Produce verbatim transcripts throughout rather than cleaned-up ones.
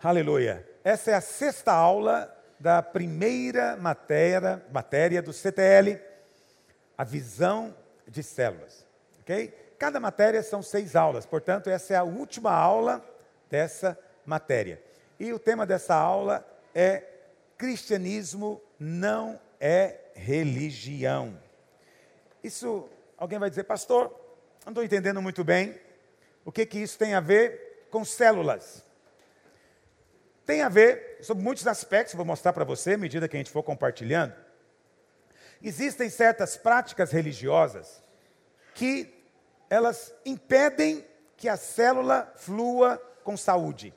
Aleluia. Essa é a sexta aula da primeira matéria, matéria do C T L, a visão de células. Ok? Cada matéria são seis aulas, portanto, essa é a última aula dessa matéria. E o tema dessa aula é cristianismo não é religião. Isso, alguém vai dizer, pastor, não estou entendendo muito bem o que, que isso tem a ver com células. Tem a ver sobre muitos aspectos, vou mostrar para você à medida que a gente for compartilhando. Existem certas práticas religiosas que elas impedem que a célula flua com saúde.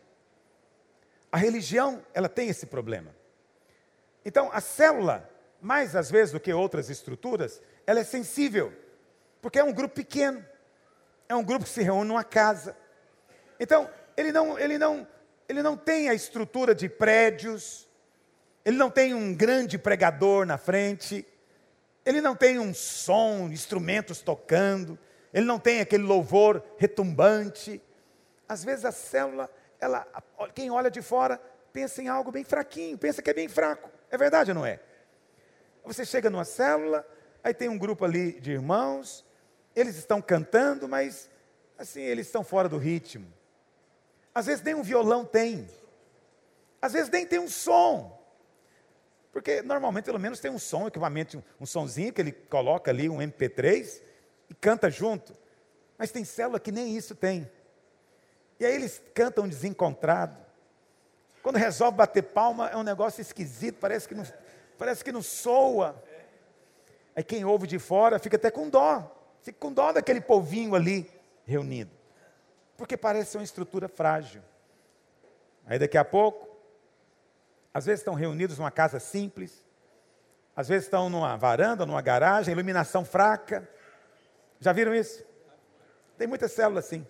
A religião, ela tem esse problema. Então, a célula, mais às vezes do que outras estruturas, ela é sensível, porque é um grupo pequeno, é um grupo que se reúne numa casa. Então, ele não, ele não, ele não tem a estrutura de prédios, ele não tem um grande pregador na frente, ele não tem um som, instrumentos tocando, ele não tem aquele louvor retumbante. Às vezes a célula, ela, quem olha de fora, pensa em algo bem fraquinho, pensa que é bem fraco. É verdade ou não é? Você chega numa célula, aí tem um grupo ali de irmãos, eles estão cantando, mas assim, eles estão fora do ritmo. Às vezes nem um violão tem. Às vezes nem tem um som. Porque normalmente pelo menos tem um som, um equipamento, um, um sonzinho que ele coloca ali, um M P três, e canta junto. Mas tem célula que nem isso tem. E aí eles cantam desencontrado. Quando resolve bater palma, é um negócio esquisito, parece que não, parece que não soa. Aí quem ouve de fora fica até com dó. Fica com dó daquele povinho ali reunido. Porque parece uma estrutura frágil. Aí daqui a pouco, às vezes estão reunidos numa casa simples, às vezes estão numa varanda, numa garagem, iluminação fraca. Já viram isso? Tem muita célula assim.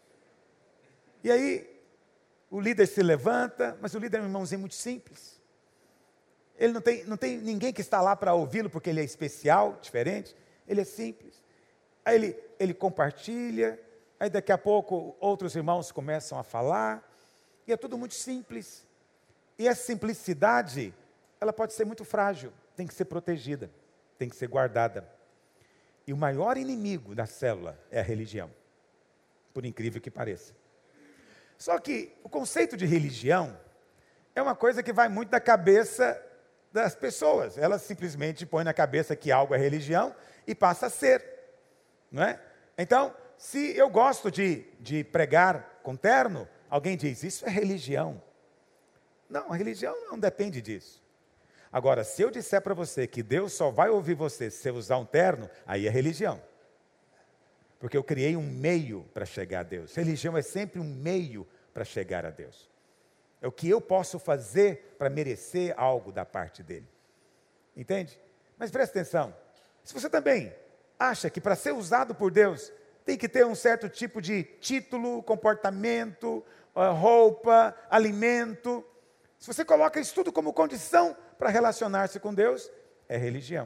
E aí, o líder se levanta, mas o líder é um irmãozinho muito simples. Ele não tem, não tem ninguém que está lá para ouvi-lo, porque ele é especial, diferente. Ele é simples. Aí ele, ele compartilha, aí daqui a pouco outros irmãos começam a falar, e é tudo muito simples. E essa simplicidade, ela pode ser muito frágil, tem que ser protegida, tem que ser guardada. E o maior inimigo da célula é a religião, por incrível que pareça. Só que o conceito de religião é uma coisa que vai muito da cabeça das pessoas. Elas simplesmente põem na cabeça que algo é religião e passa a ser, não é? Então, se eu gosto de, de pregar com terno, alguém diz, isso é religião. Não, a religião não depende disso. Agora, se eu disser para você que Deus só vai ouvir você se você usar um terno, aí é religião. Porque eu criei um meio para chegar a Deus. Religião é sempre um meio para chegar a Deus. É o que eu posso fazer para merecer algo da parte dele. Entende? Mas presta atenção. Se você também acha que para ser usado por Deus, tem que ter um certo tipo de título, comportamento, roupa, alimento. Se você coloca isso tudo como condição para relacionar-se com Deus, é religião.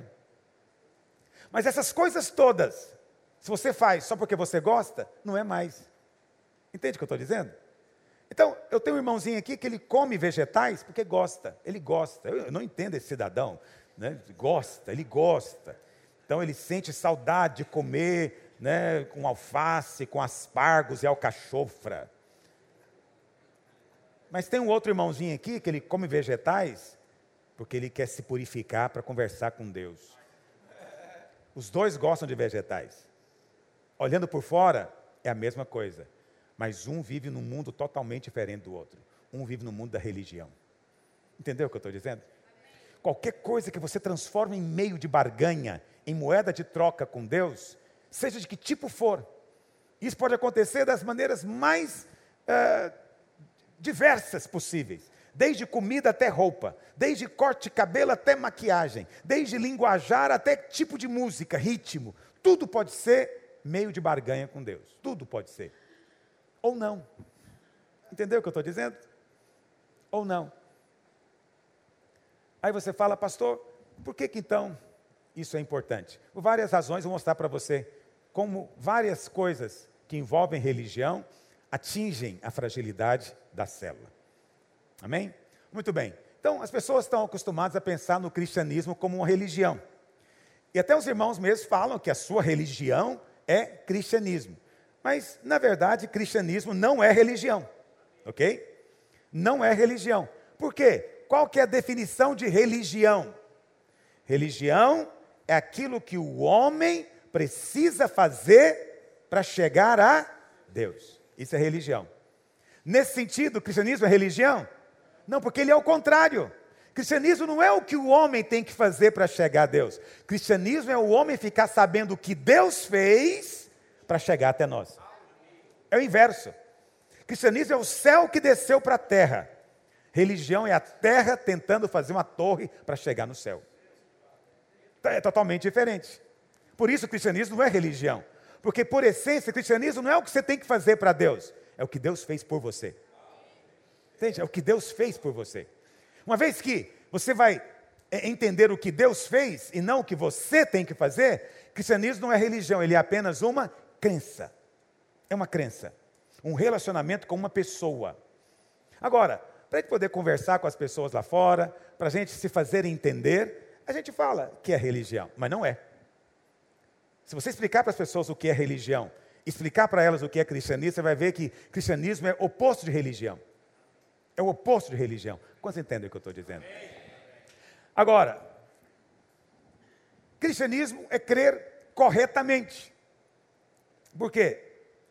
Mas essas coisas todas, se você faz só porque você gosta, não é mais. Entende o que eu estou dizendo? Então, eu tenho um irmãozinho aqui que ele come vegetais porque gosta. Ele gosta. Eu não entendo esse cidadão, né? Gosta, ele gosta. Então, ele sente saudade de comer, né, com alface, com aspargos e alcachofra. Mas tem um outro irmãozinho aqui que ele come vegetais porque ele quer se purificar para conversar com Deus. Os dois gostam de vegetais. Olhando por fora, é a mesma coisa. Mas um vive num mundo totalmente diferente do outro. Um vive no mundo da religião. Entendeu o que eu estou dizendo? Qualquer coisa que você transforma em meio de barganha, em moeda de troca com Deus, seja de que tipo for, isso pode acontecer das maneiras mais uh, diversas possíveis. Desde comida até roupa, desde corte de cabelo até maquiagem, desde linguajar até tipo de música, ritmo. Tudo pode ser meio de barganha com Deus. Tudo pode ser. Ou não. Entendeu o que eu estou dizendo? Ou não. Aí você fala, pastor, por que que então isso é importante? Por várias razões, vou mostrar para você como várias coisas que envolvem religião atingem a fragilidade da célula. Amém? Muito bem. Então, as pessoas estão acostumadas a pensar no cristianismo como uma religião. E até os irmãos mesmos falam que a sua religião é cristianismo. Mas, na verdade, cristianismo não é religião. Ok? Não é religião. Por quê? Qual que é a definição de religião? Religião é aquilo que o homem precisa fazer para chegar a Deus. Isso é religião. Nesse sentido, o cristianismo é religião? Não, porque ele é o contrário. Cristianismo não é o que o homem tem que fazer para chegar a Deus. Cristianismo é o homem ficar sabendo o que Deus fez para chegar até nós. É o inverso. Cristianismo é o céu que desceu para a terra. Religião é a terra tentando fazer uma torre para chegar no céu. É totalmente diferente. Por isso o cristianismo não é religião. Porque por essência, o cristianismo não é o que você tem que fazer para Deus. É o que Deus fez por você. Entende? É o que Deus fez por você. Uma vez que você vai entender o que Deus fez e não o que você tem que fazer, cristianismo não é religião, ele é apenas uma crença. É uma crença. Um relacionamento com uma pessoa. Agora, para a gente poder conversar com as pessoas lá fora, para a gente se fazer entender, a gente fala que é religião, mas não é. Se você explicar para as pessoas o que é religião, explicar para elas o que é cristianismo, você vai ver que cristianismo é oposto de religião. É o oposto de religião. Quantos entendem o que eu estou dizendo? Agora, cristianismo é crer corretamente. Por quê?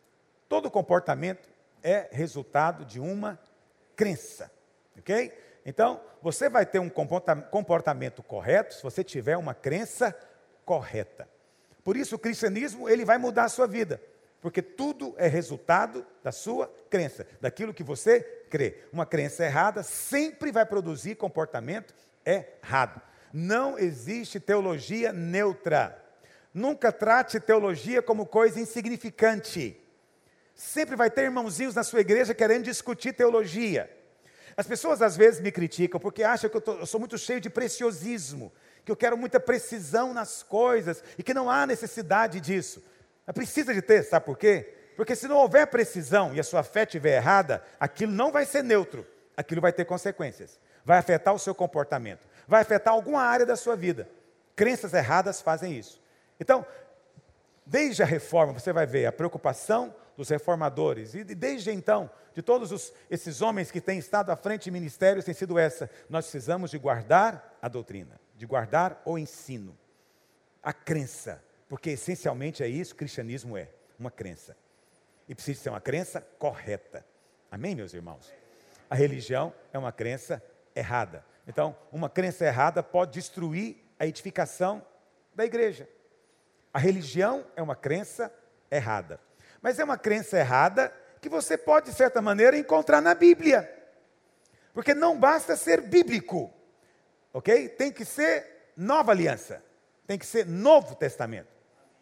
Todo comportamento é resultado de uma crença. Ok? Então, você vai ter um comportamento correto se você tiver uma crença correta. Por isso, o cristianismo ele vai mudar a sua vida. Porque tudo é resultado da sua crença, daquilo que você crê. Uma crença errada sempre vai produzir comportamento errado. Não existe teologia neutra. Nunca trate teologia como coisa insignificante. Sempre vai ter irmãozinhos na sua igreja querendo discutir teologia. As pessoas às vezes me criticam porque acham que eu, tô, eu sou muito cheio de preciosismo, que eu quero muita precisão nas coisas e que não há necessidade disso. Mas precisa de ter, sabe por quê? Porque se não houver precisão e a sua fé estiver errada, aquilo não vai ser neutro, aquilo vai ter consequências. Vai afetar o seu comportamento, vai afetar alguma área da sua vida. Crenças erradas fazem isso. Então, desde a reforma, você vai ver a preocupação dos reformadores, e desde então, de todos os, esses homens que têm estado à frente de ministérios, tem sido essa: nós precisamos de guardar a doutrina, de guardar o ensino, a crença. Porque essencialmente é isso que o cristianismo é, uma crença. E precisa ser uma crença correta. Amém, meus irmãos? A religião é uma crença errada. Então, uma crença errada pode destruir a edificação da igreja. A religião é uma crença errada. Mas é uma crença errada que você pode, de certa maneira, encontrar na Bíblia. Porque não basta ser bíblico. Ok? Tem que ser nova aliança. Tem que ser Novo Testamento.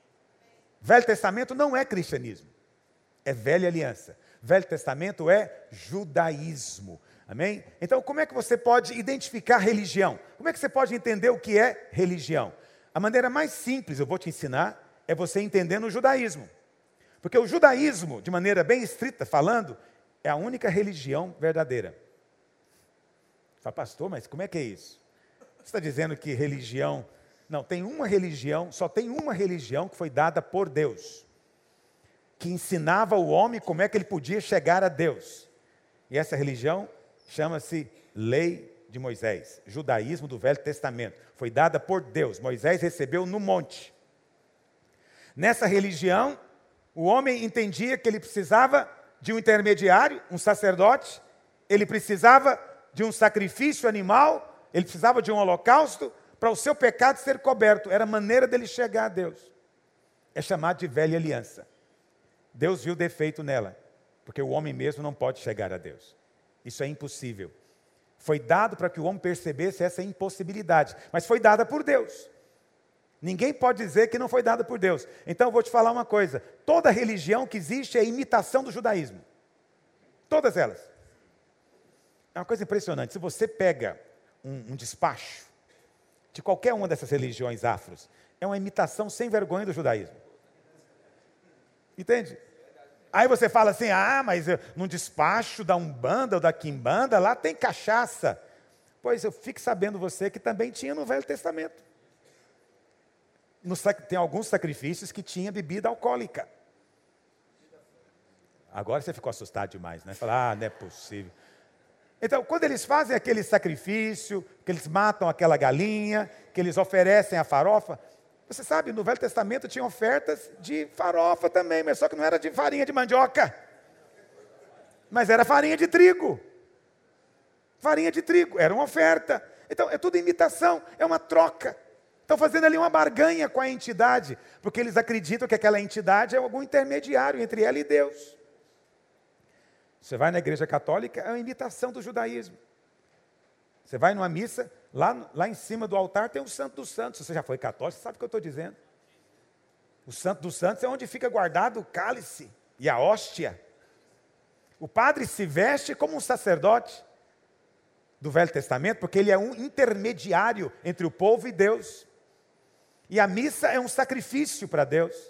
Velho Testamento não é cristianismo, é velha aliança. Velho Testamento é judaísmo. Amém? Então, como é que você pode identificar religião? Como é que você pode entender o que é religião? A maneira mais simples, eu vou te ensinar, é você entendendo o judaísmo. Porque o judaísmo, de maneira bem estrita falando, é a única religião verdadeira. Você fala, pastor, mas como é que é isso? Você está dizendo que religião... Não, tem uma religião, só tem uma religião que foi dada por Deus, que ensinava o homem como é que ele podia chegar a Deus. E essa religião chama-se Lei de Moisés, judaísmo do Velho Testamento. Foi dada por Deus, Moisés recebeu no monte. Nessa religião, o homem entendia que ele precisava de um intermediário, um sacerdote, ele precisava de um sacrifício animal, ele precisava de um holocausto, para o seu pecado ser coberto. Era a maneira dele chegar a Deus. É chamado de velha aliança. Deus viu defeito nela, porque o homem mesmo não pode chegar a Deus. Isso é impossível. Foi dado para que o homem percebesse essa impossibilidade, mas foi dada por Deus. Ninguém pode dizer que não foi dada por Deus. Então eu vou te falar uma coisa: toda religião que existe é imitação do judaísmo. Todas elas. É uma coisa impressionante. Se você pega um, um despacho de qualquer uma dessas religiões afros, é uma imitação sem vergonha do judaísmo. Entende? Aí você fala assim, ah, mas eu, no despacho da Umbanda ou da Quimbanda, lá tem cachaça. Pois eu fico sabendo você que também tinha no Velho Testamento. No, tem alguns sacrifícios que tinha bebida alcoólica. Agora você ficou assustado demais, né? Fala, ah, não é possível. Então, quando eles fazem aquele sacrifício, que eles matam aquela galinha, que eles oferecem a farofa, você sabe, no Velho Testamento tinha ofertas de farofa também, mas só que não era de farinha de mandioca. Mas era farinha de trigo. Farinha de trigo, era uma oferta. Então, é tudo imitação, é uma troca. Estão fazendo ali uma barganha com a entidade, porque eles acreditam que aquela entidade é algum intermediário entre ela e Deus. Você vai na igreja católica, é uma imitação do judaísmo. Você vai numa missa, lá, lá em cima do altar tem o Santo dos Santos. Se você já foi católico, você sabe o que eu estou dizendo. O Santo dos Santos é onde fica guardado o cálice e a hóstia. O padre se veste como um sacerdote do Velho Testamento, porque ele é um intermediário entre o povo e Deus. E a missa é um sacrifício para Deus.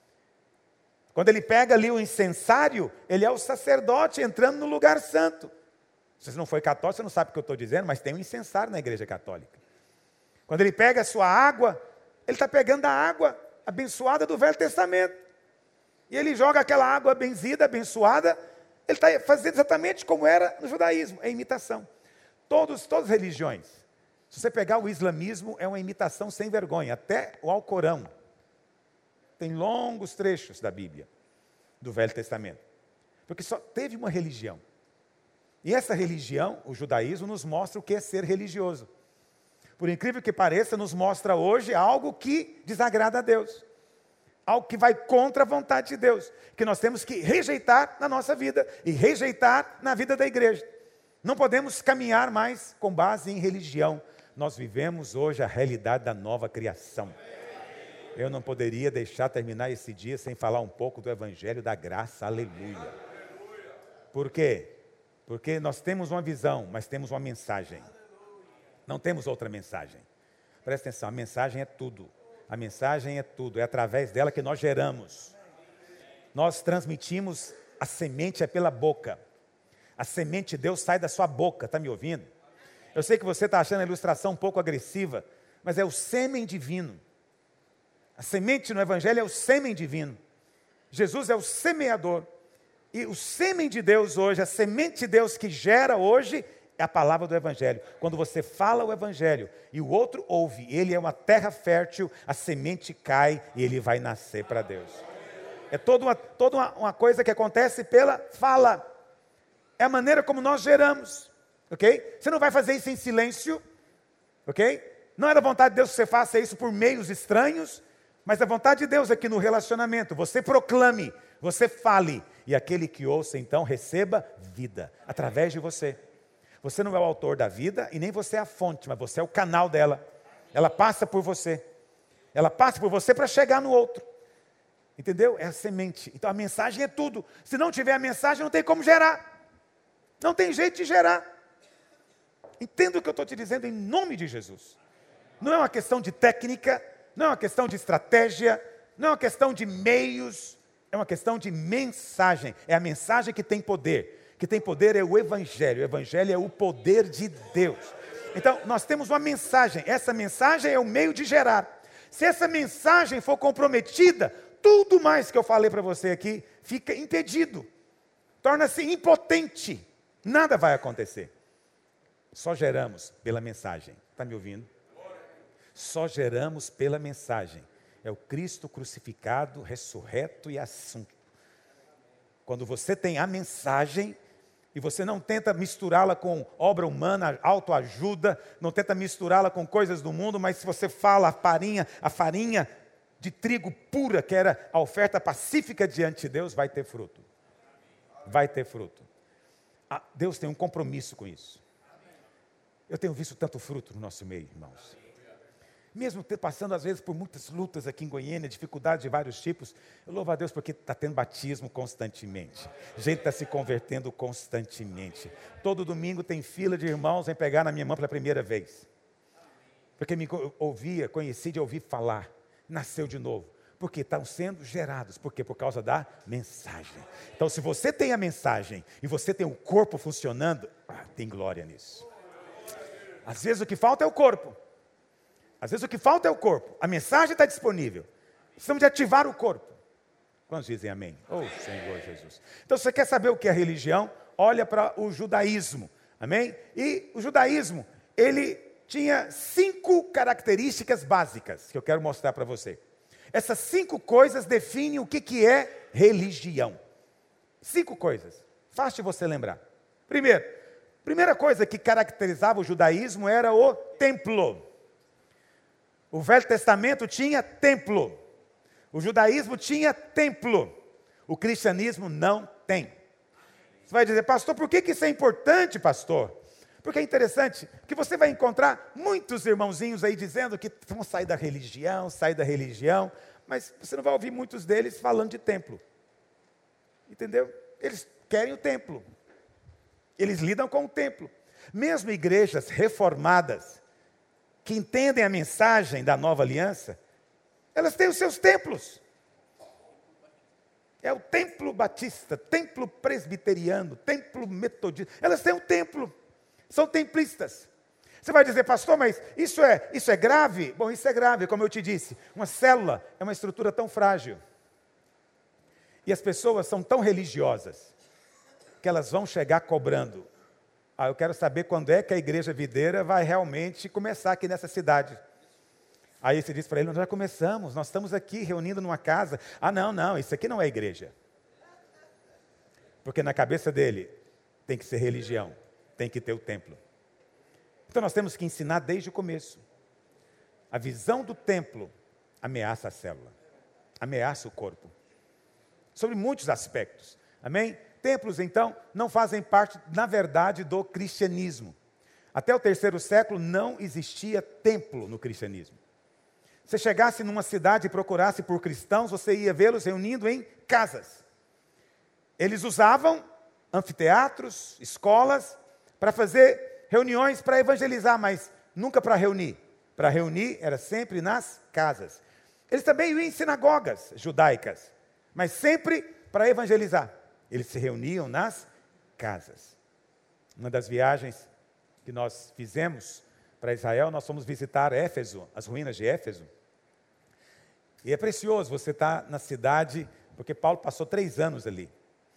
Quando ele pega ali o incensário, ele é o sacerdote entrando no lugar santo. Se você não foi católico, você não sabe o que eu estou dizendo, mas tem um incensário na igreja católica. Quando ele pega a sua água, ele está pegando a água abençoada do Velho Testamento. E ele joga aquela água benzida, abençoada, ele está fazendo exatamente como era no judaísmo, é imitação. Todos, todas as religiões. Se você pegar o islamismo, é uma imitação sem vergonha, até o Alcorão. Tem longos trechos da Bíblia, do Velho Testamento. Porque só teve uma religião. E essa religião, o judaísmo, nos mostra o que é ser religioso. Por incrível que pareça, nos mostra hoje algo que desagrada a Deus. Algo que vai contra a vontade de Deus. Que nós temos que rejeitar na nossa vida e rejeitar na vida da igreja. Não podemos caminhar mais com base em religião. Nós vivemos hoje a realidade da nova criação. Eu não poderia deixar terminar esse dia sem falar um pouco do Evangelho da Graça. Aleluia. Por quê? Porque nós temos uma visão, mas temos uma mensagem. Não temos outra mensagem. Presta atenção, a mensagem é tudo. A mensagem é tudo. É através dela que nós geramos. Nós transmitimos, a semente é pela boca. A semente de Deus sai da sua boca, está me ouvindo? Eu sei que você está achando a ilustração um pouco agressiva, mas é o sêmen divino. A semente no Evangelho é o sêmen divino. Jesus é o semeador. E o sêmen de Deus hoje, a semente de Deus que gera hoje, é a palavra do Evangelho. Quando você fala o Evangelho e o outro ouve, ele é uma terra fértil, a semente cai e ele vai nascer para Deus. É toda, uma, toda uma, uma coisa que acontece pela fala. É a maneira como nós geramos. Ok? Você não vai fazer isso em silêncio. Ok? Não é da vontade de Deus que você faça isso por meios estranhos. Mas a vontade de Deus é que no relacionamento você proclame, você fale, e aquele que ouça então receba vida, através de você. Você não é o autor da vida e nem você é a fonte, mas você é o canal dela. Ela passa por você. Ela passa por você para chegar no outro. Entendeu? É a semente. Então a mensagem é tudo. Se não tiver a mensagem, não tem como gerar. Não tem jeito de gerar. Entenda o que eu estou te dizendo em nome de Jesus. Não é uma questão de técnica, não é uma questão de estratégia, não é uma questão de meios, é uma questão de mensagem. É a mensagem que tem poder. Que tem poder é o Evangelho. O Evangelho é o poder de Deus. Então, nós temos uma mensagem. Essa mensagem é o meio de gerar. Se essa mensagem for comprometida, tudo mais que eu falei para você aqui fica impedido. Torna-se impotente. Nada vai acontecer. Só geramos pela mensagem. Está me ouvindo? Só geramos pela mensagem. É o Cristo crucificado, ressurreto e assunto. Quando você tem a mensagem e você não tenta misturá-la com obra humana, autoajuda, não tenta misturá-la com coisas do mundo, mas se você fala a farinha, a farinha de trigo pura, que era a oferta pacífica diante de Deus, vai ter fruto. Vai ter fruto. Ah, Deus tem um compromisso com isso. Eu tenho visto tanto fruto no nosso meio, irmãos. Mesmo passando às vezes por muitas lutas aqui em Goiânia, dificuldades de vários tipos, eu louvo a Deus porque está tendo batismo constantemente. Gente está se convertendo constantemente. Todo domingo tem fila de irmãos em pegar na minha mão pela primeira vez. Porque me ouvia, conheci de ouvir falar, nasceu de novo. Porque estão sendo gerados. Por quê? Por causa da mensagem. Então, se você tem a mensagem e você tem o corpo funcionando, ah, tem glória nisso. Às vezes o que falta é o corpo. Às vezes o que falta é o corpo. A mensagem está disponível. Precisamos de ativar o corpo. Quantos dizem amém? Oh, Senhor Jesus. Então, se você quer saber o que é religião, olha para o judaísmo. Amém? E o judaísmo, ele tinha cinco características básicas que eu quero mostrar para você. Essas cinco coisas definem o que, que é religião. Cinco coisas. Fácil de você lembrar. Primeiro, primeira coisa que caracterizava o judaísmo era o templo. O Velho Testamento tinha templo. O judaísmo tinha templo. O cristianismo não tem. Você vai dizer, pastor, por que, que isso é importante, pastor? Porque é interessante que você vai encontrar muitos irmãozinhos aí dizendo que vão sair da religião, sair da religião, mas você não vai ouvir muitos deles falando de templo. Entendeu? Eles querem o templo. Eles lidam com o templo. Mesmo igrejas reformadas, que entendem a mensagem da nova aliança, elas têm os seus templos. É o templo batista, templo presbiteriano, templo metodista. Elas têm um templo. São templistas. Você vai dizer, pastor, mas isso é, isso é grave? Bom, isso é grave, como eu te disse. Uma célula é uma estrutura tão frágil. E as pessoas são tão religiosas que elas vão chegar cobrando. Ah, eu quero saber quando é que a igreja videira vai realmente começar aqui nessa cidade. Aí você diz para ele, nós já começamos, nós estamos aqui reunindo numa casa. Ah, não, não, isso aqui não é igreja. Porque na cabeça dele tem que ser religião. Tem que ter o templo. Então nós temos que ensinar desde o começo. A visão do templo ameaça a célula, ameaça o corpo. Sobre muitos aspectos. Amém? Templos, então, não fazem parte, na verdade, do cristianismo. Até o terceiro século não existia templo no cristianismo. Se chegasse numa cidade e procurasse por cristãos, você ia vê-los reunindo em casas. Eles usavam anfiteatros, escolas, para fazer reuniões para evangelizar, mas nunca para reunir. Para reunir era sempre nas casas. Eles também iam em sinagogas judaicas, mas sempre para evangelizar. Eles se reuniam nas casas. Uma das viagens que nós fizemos para Israel, nós fomos visitar Éfeso, as ruínas de Éfeso. E é precioso você estar na cidade, porque Paulo passou três anos ali.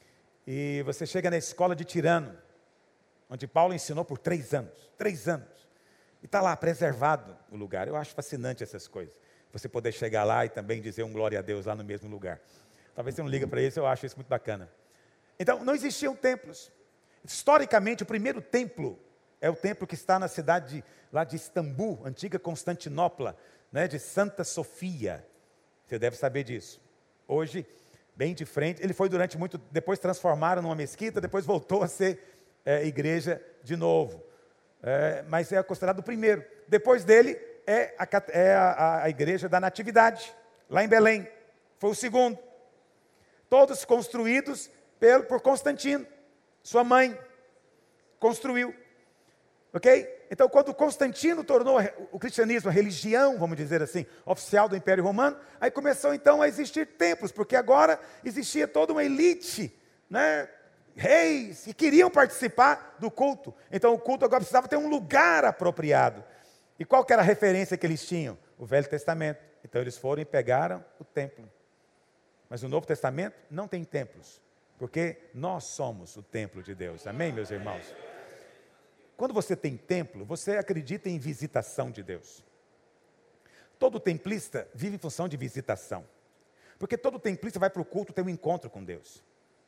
E você chega na escola de Tirano, onde Paulo ensinou por três anos. Três anos. E está lá, preservado o lugar. Eu acho fascinante essas coisas. Você poder chegar lá e também dizer um glória a Deus lá no mesmo lugar. Talvez você não liga para isso, eu acho isso muito bacana. Então, não existiam templos. Historicamente, o primeiro templo é o templo que está na cidade de, lá de Istambul, antiga Constantinopla, né, de Santa Sofia. Você deve saber disso. Hoje, bem de frente, ele foi durante muito, depois transformaram numa mesquita, depois voltou a ser é, igreja de novo. É, mas é considerado o primeiro. Depois dele é, a, é a, a igreja da Natividade, lá em Belém. Foi o segundo. Todos construídos pelo, por Constantino, sua mãe construiu. Ok? Então, quando Constantino tornou o cristianismo a religião, vamos dizer assim, oficial do Império Romano, aí começou então a existir templos, porque agora existia toda uma elite, né? Reis, que queriam participar do culto. Então o culto agora precisava ter um lugar apropriado. E qual que era a referência que eles tinham? O Velho Testamento. Então eles foram e pegaram o templo. Mas o Novo Testamento não tem templos, porque nós somos o templo de Deus. Amém, meus irmãos? Quando você tem templo, você acredita em visitação de Deus. Todo templista vive em função de visitação. Porque todo templista vai para o culto ter um encontro com Deus.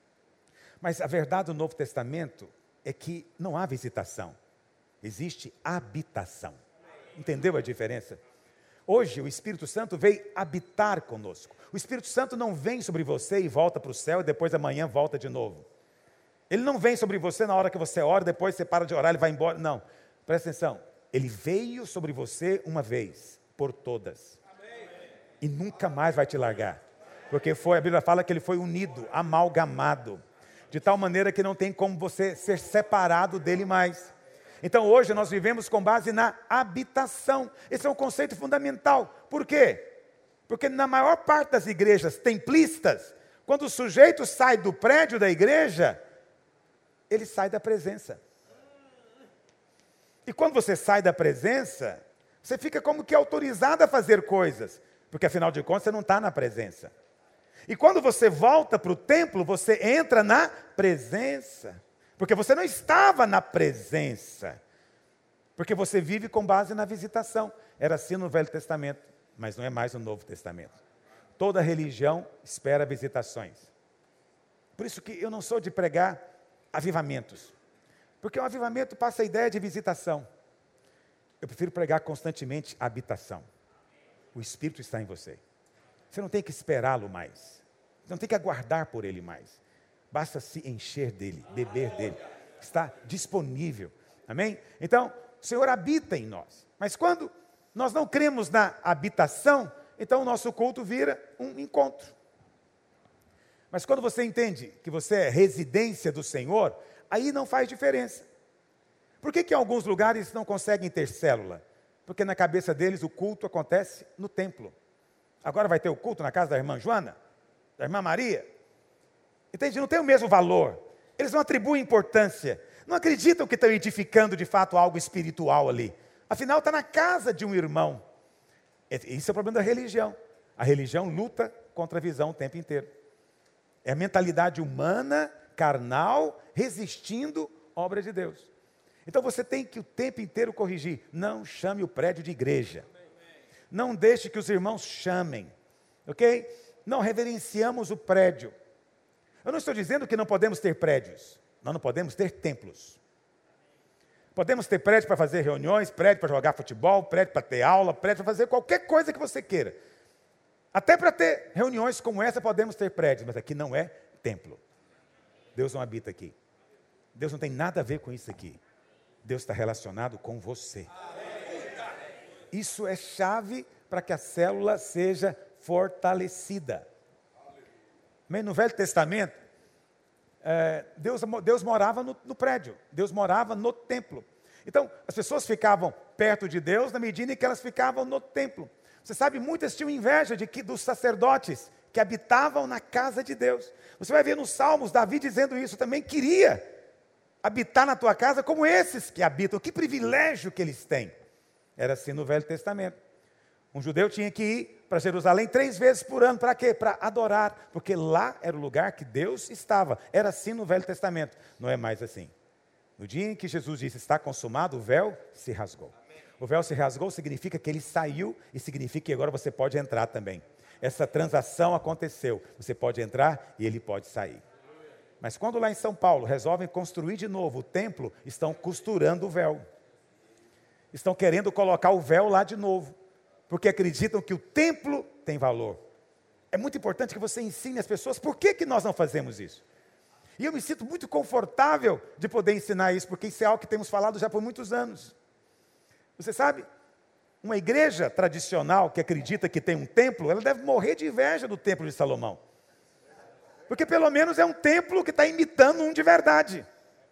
Mas a verdade do Novo Testamento é que não há visitação. Existe habitação. Entendeu a diferença? Hoje o Espírito Santo veio habitar conosco. O Espírito Santo não vem sobre você e volta para o céu e depois amanhã volta de novo. Ele não vem sobre você na hora que você ora, depois você para de orar, ele vai embora. Não, presta atenção. Ele veio sobre você uma vez, por todas. Amém. E nunca mais vai te largar. Porque foi, a Bíblia fala que ele foi unido, amalgamado. De tal maneira que não tem como você ser separado dele mais. Então hoje nós vivemos com base na habitação. Esse é um conceito fundamental. Por quê? Porque na maior parte das igrejas templistas, quando o sujeito sai do prédio da igreja, ele sai da presença. E quando você sai da presença, você fica como que autorizado a fazer coisas, porque afinal de contas você não está na presença. E quando você volta para o templo, você entra na presença, porque você não estava na presença, porque você vive com base na visitação. Era assim no Velho Testamento, mas não é mais no Novo Testamento. Toda religião espera visitações. Por isso que eu não sou de pregar avivamentos, porque o avivamento passa a ideia de visitação. Eu prefiro pregar constantemente a habitação. O Espírito está em você. Você não tem que esperá-lo mais. Você não tem que aguardar por ele mais. Basta se encher dele, beber dele. Está disponível. Amém? Então, o Senhor habita em nós. Mas quando nós não cremos na habitação, então o nosso culto vira um encontro. Mas quando você entende que você é residência do Senhor, aí não faz diferença. Por que que em alguns lugares não conseguem ter célula? Porque na cabeça deles o culto acontece no templo. Agora vai ter o culto na casa da irmã Joana, da irmã Maria. Entende? Não tem o mesmo valor. Eles não atribuem importância. Não acreditam que estão edificando de fato algo espiritual ali. Afinal, está na casa de um irmão. Isso é o problema da religião. A religião luta contra a visão o tempo inteiro. É a mentalidade humana, carnal, resistindo à obra de Deus. Então você tem que o tempo inteiro corrigir. Não chame o prédio de igreja. Não deixe que os irmãos chamem. Ok? Não reverenciamos o prédio. Eu não estou dizendo que não podemos ter prédios. Nós não podemos ter templos. Podemos ter prédio para fazer reuniões, prédio para jogar futebol, prédio para ter aula, prédio para fazer qualquer coisa que você queira. Até para ter reuniões como essa podemos ter prédios, mas aqui não é templo. Deus não habita aqui. Deus não tem nada a ver com isso aqui. Deus está relacionado com você. Isso é chave para que a célula seja fortalecida. No Velho Testamento, é, Deus, Deus morava no, no prédio, Deus morava no templo. Então, as pessoas ficavam perto de Deus na medida em que elas ficavam no templo. Você sabe, muitas tinham inveja de que, dos sacerdotes que habitavam na casa de Deus. Você vai ver nos Salmos, Davi dizendo isso, também queria habitar na tua casa como esses que habitam. Que privilégio que eles têm. Era assim no Velho Testamento. Um judeu tinha que ir para Jerusalém três vezes por ano. Para quê? Para adorar. Porque lá era o lugar que Deus estava. Era assim no Velho Testamento. Não é mais assim. No dia em que Jesus disse, está consumado, o véu se rasgou. O véu se rasgou significa que ele saiu e significa que agora você pode entrar também. Essa transação aconteceu. Você pode entrar e ele pode sair. Mas quando lá em São Paulo resolvem construir de novo o templo, estão costurando o véu. Estão querendo colocar o véu lá de novo. Porque acreditam que o templo tem valor. É muito importante que você ensine as pessoas por que que nós não fazemos isso. E eu me sinto muito confortável de poder ensinar isso, porque isso é algo que temos falado já por muitos anos. Você sabe, uma igreja tradicional que acredita que tem um templo, ela deve morrer de inveja do templo de Salomão. Porque pelo menos é um templo que está imitando um de verdade.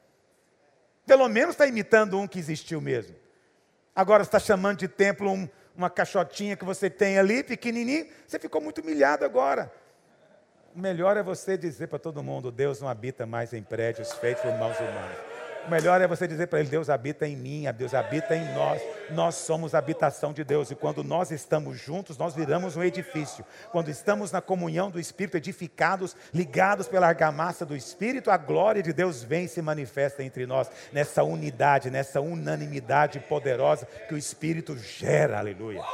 Pelo menos está imitando um que existiu mesmo. Agora está chamando de templo um, uma caixotinha que você tem ali, pequenininho, você ficou muito humilhado agora. O melhor é você dizer para todo mundo, Deus não habita mais em prédios feitos por mãos humanas. O melhor é você dizer para ele, Deus habita em mim, Deus habita em nós. Nós somos a habitação de Deus. E quando nós estamos juntos, nós viramos um edifício. Quando estamos na comunhão do Espírito, edificados, ligados pela argamassa do Espírito, a glória de Deus vem e se manifesta entre nós. Nessa unidade, nessa unanimidade poderosa que o Espírito gera. Aleluia.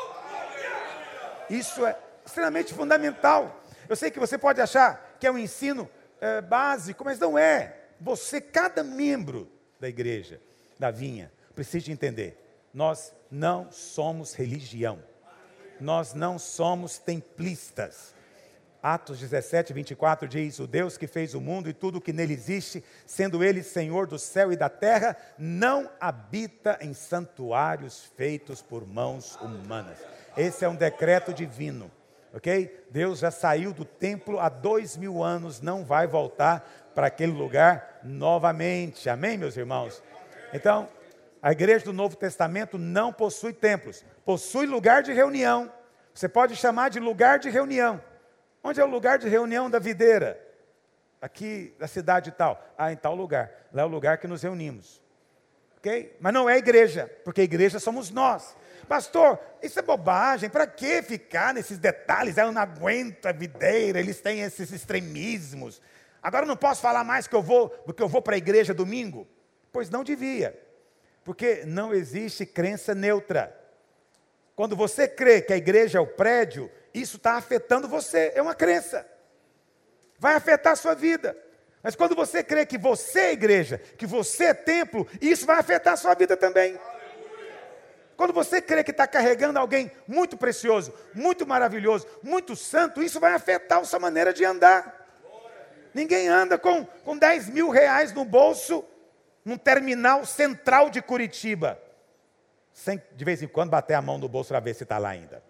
Isso é extremamente fundamental. Eu sei que você pode achar que é um ensino é, básico, mas não é. Você, cada membro da igreja, da vinha, precisa entender. Nós não somos religião. Nós não somos templistas. Atos dezessete, vinte e quatro diz, o Deus que fez o mundo e tudo o que nele existe, sendo ele Senhor do céu e da terra, não habita em santuários feitos por mãos humanas. Esse é um decreto divino. Ok? Deus já saiu do templo há dois mil anos, não vai voltar para aquele lugar novamente. Amém, meus irmãos? Então, a igreja do Novo Testamento não possui templos, possui lugar de reunião. Você pode chamar de lugar de reunião. Onde é o lugar de reunião da videira? Aqui da cidade tal. Ah, em tal lugar. Lá é o lugar que nos reunimos. Ok? Mas não é igreja, porque a igreja somos nós. Pastor, isso é bobagem. Para que ficar nesses detalhes? Eu não aguento a videira, eles têm esses extremismos. Agora eu não posso falar mais que eu vou, porque eu vou para a igreja domingo? Pois não devia. Porque não existe crença neutra. Quando você crê que a igreja é o prédio, isso está afetando você, é uma crença. Vai afetar a sua vida. Mas quando você crê que você é igreja, que você é templo, isso vai afetar a sua vida também. Quando você crê que está carregando alguém muito precioso, muito maravilhoso, muito santo, isso vai afetar a sua maneira de andar. Ninguém anda com, com dez mil reais no bolso, num terminal central de Curitiba, sem de vez em quando bater a mão no bolso para ver se está lá ainda.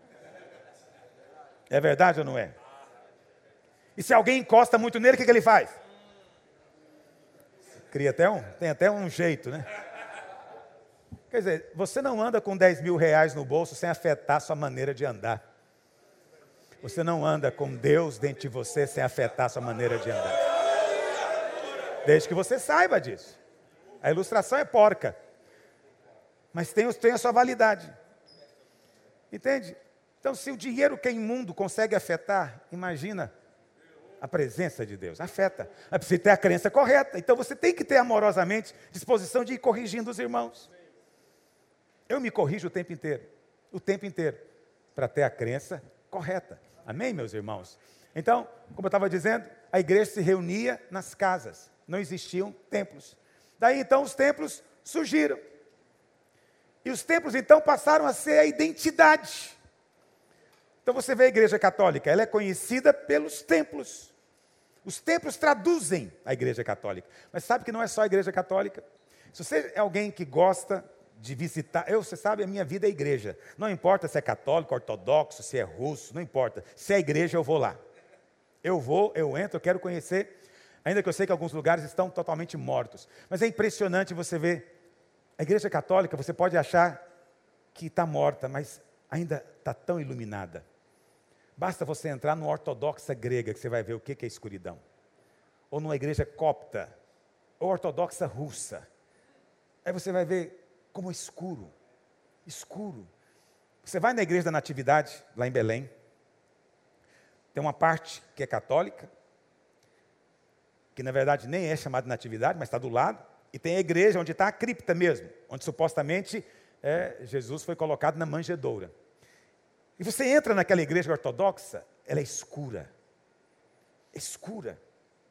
É verdade ou não é? E se alguém encosta muito nele, o que, que ele faz? Cria até um, tem até um jeito, né? Quer dizer, você não anda com dez mil reais no bolso sem afetar a sua maneira de andar. Você não anda com Deus dentro de você sem afetar a sua maneira de andar. Desde que você saiba disso. A ilustração é porca. Mas tem, tem a sua validade. Entende? Então, se o dinheiro que é imundo consegue afetar, imagina a presença de Deus. Afeta. Mas precisa ter a crença correta. Então, você tem que ter amorosamente disposição de ir corrigindo os irmãos. Eu me corrijo o tempo inteiro. O tempo inteiro. Para ter a crença correta. Amém, meus irmãos? Então, como eu estava dizendo, a igreja se reunia nas casas. Não existiam templos. Daí, então, os templos surgiram. E os templos, então, passaram a ser a identidade. Então, você vê a igreja católica, ela é conhecida pelos templos. Os templos traduzem a igreja católica. Mas sabe que não é só a igreja católica? Se você é alguém que gosta de visitar, eu, você sabe, a minha vida é igreja. Não importa se é católico, ortodoxo, se é russo, não importa. Se é igreja, eu vou lá. Eu vou, eu entro, eu quero conhecer, ainda que eu sei que alguns lugares estão totalmente mortos. Mas é impressionante você ver, a igreja católica, você pode achar que está morta, mas ainda está tão iluminada. Basta você entrar numa ortodoxa grega, que você vai ver o que é escuridão. Ou numa igreja copta, ou ortodoxa russa. Aí você vai ver como é escuro, escuro. Você vai na igreja da Natividade, lá em Belém, tem uma parte que é católica, que na verdade nem é chamada de Natividade, mas está do lado, e tem a igreja onde está a cripta mesmo, onde supostamente é, Jesus foi colocado na manjedoura. E você entra naquela igreja ortodoxa, ela é escura, é escura,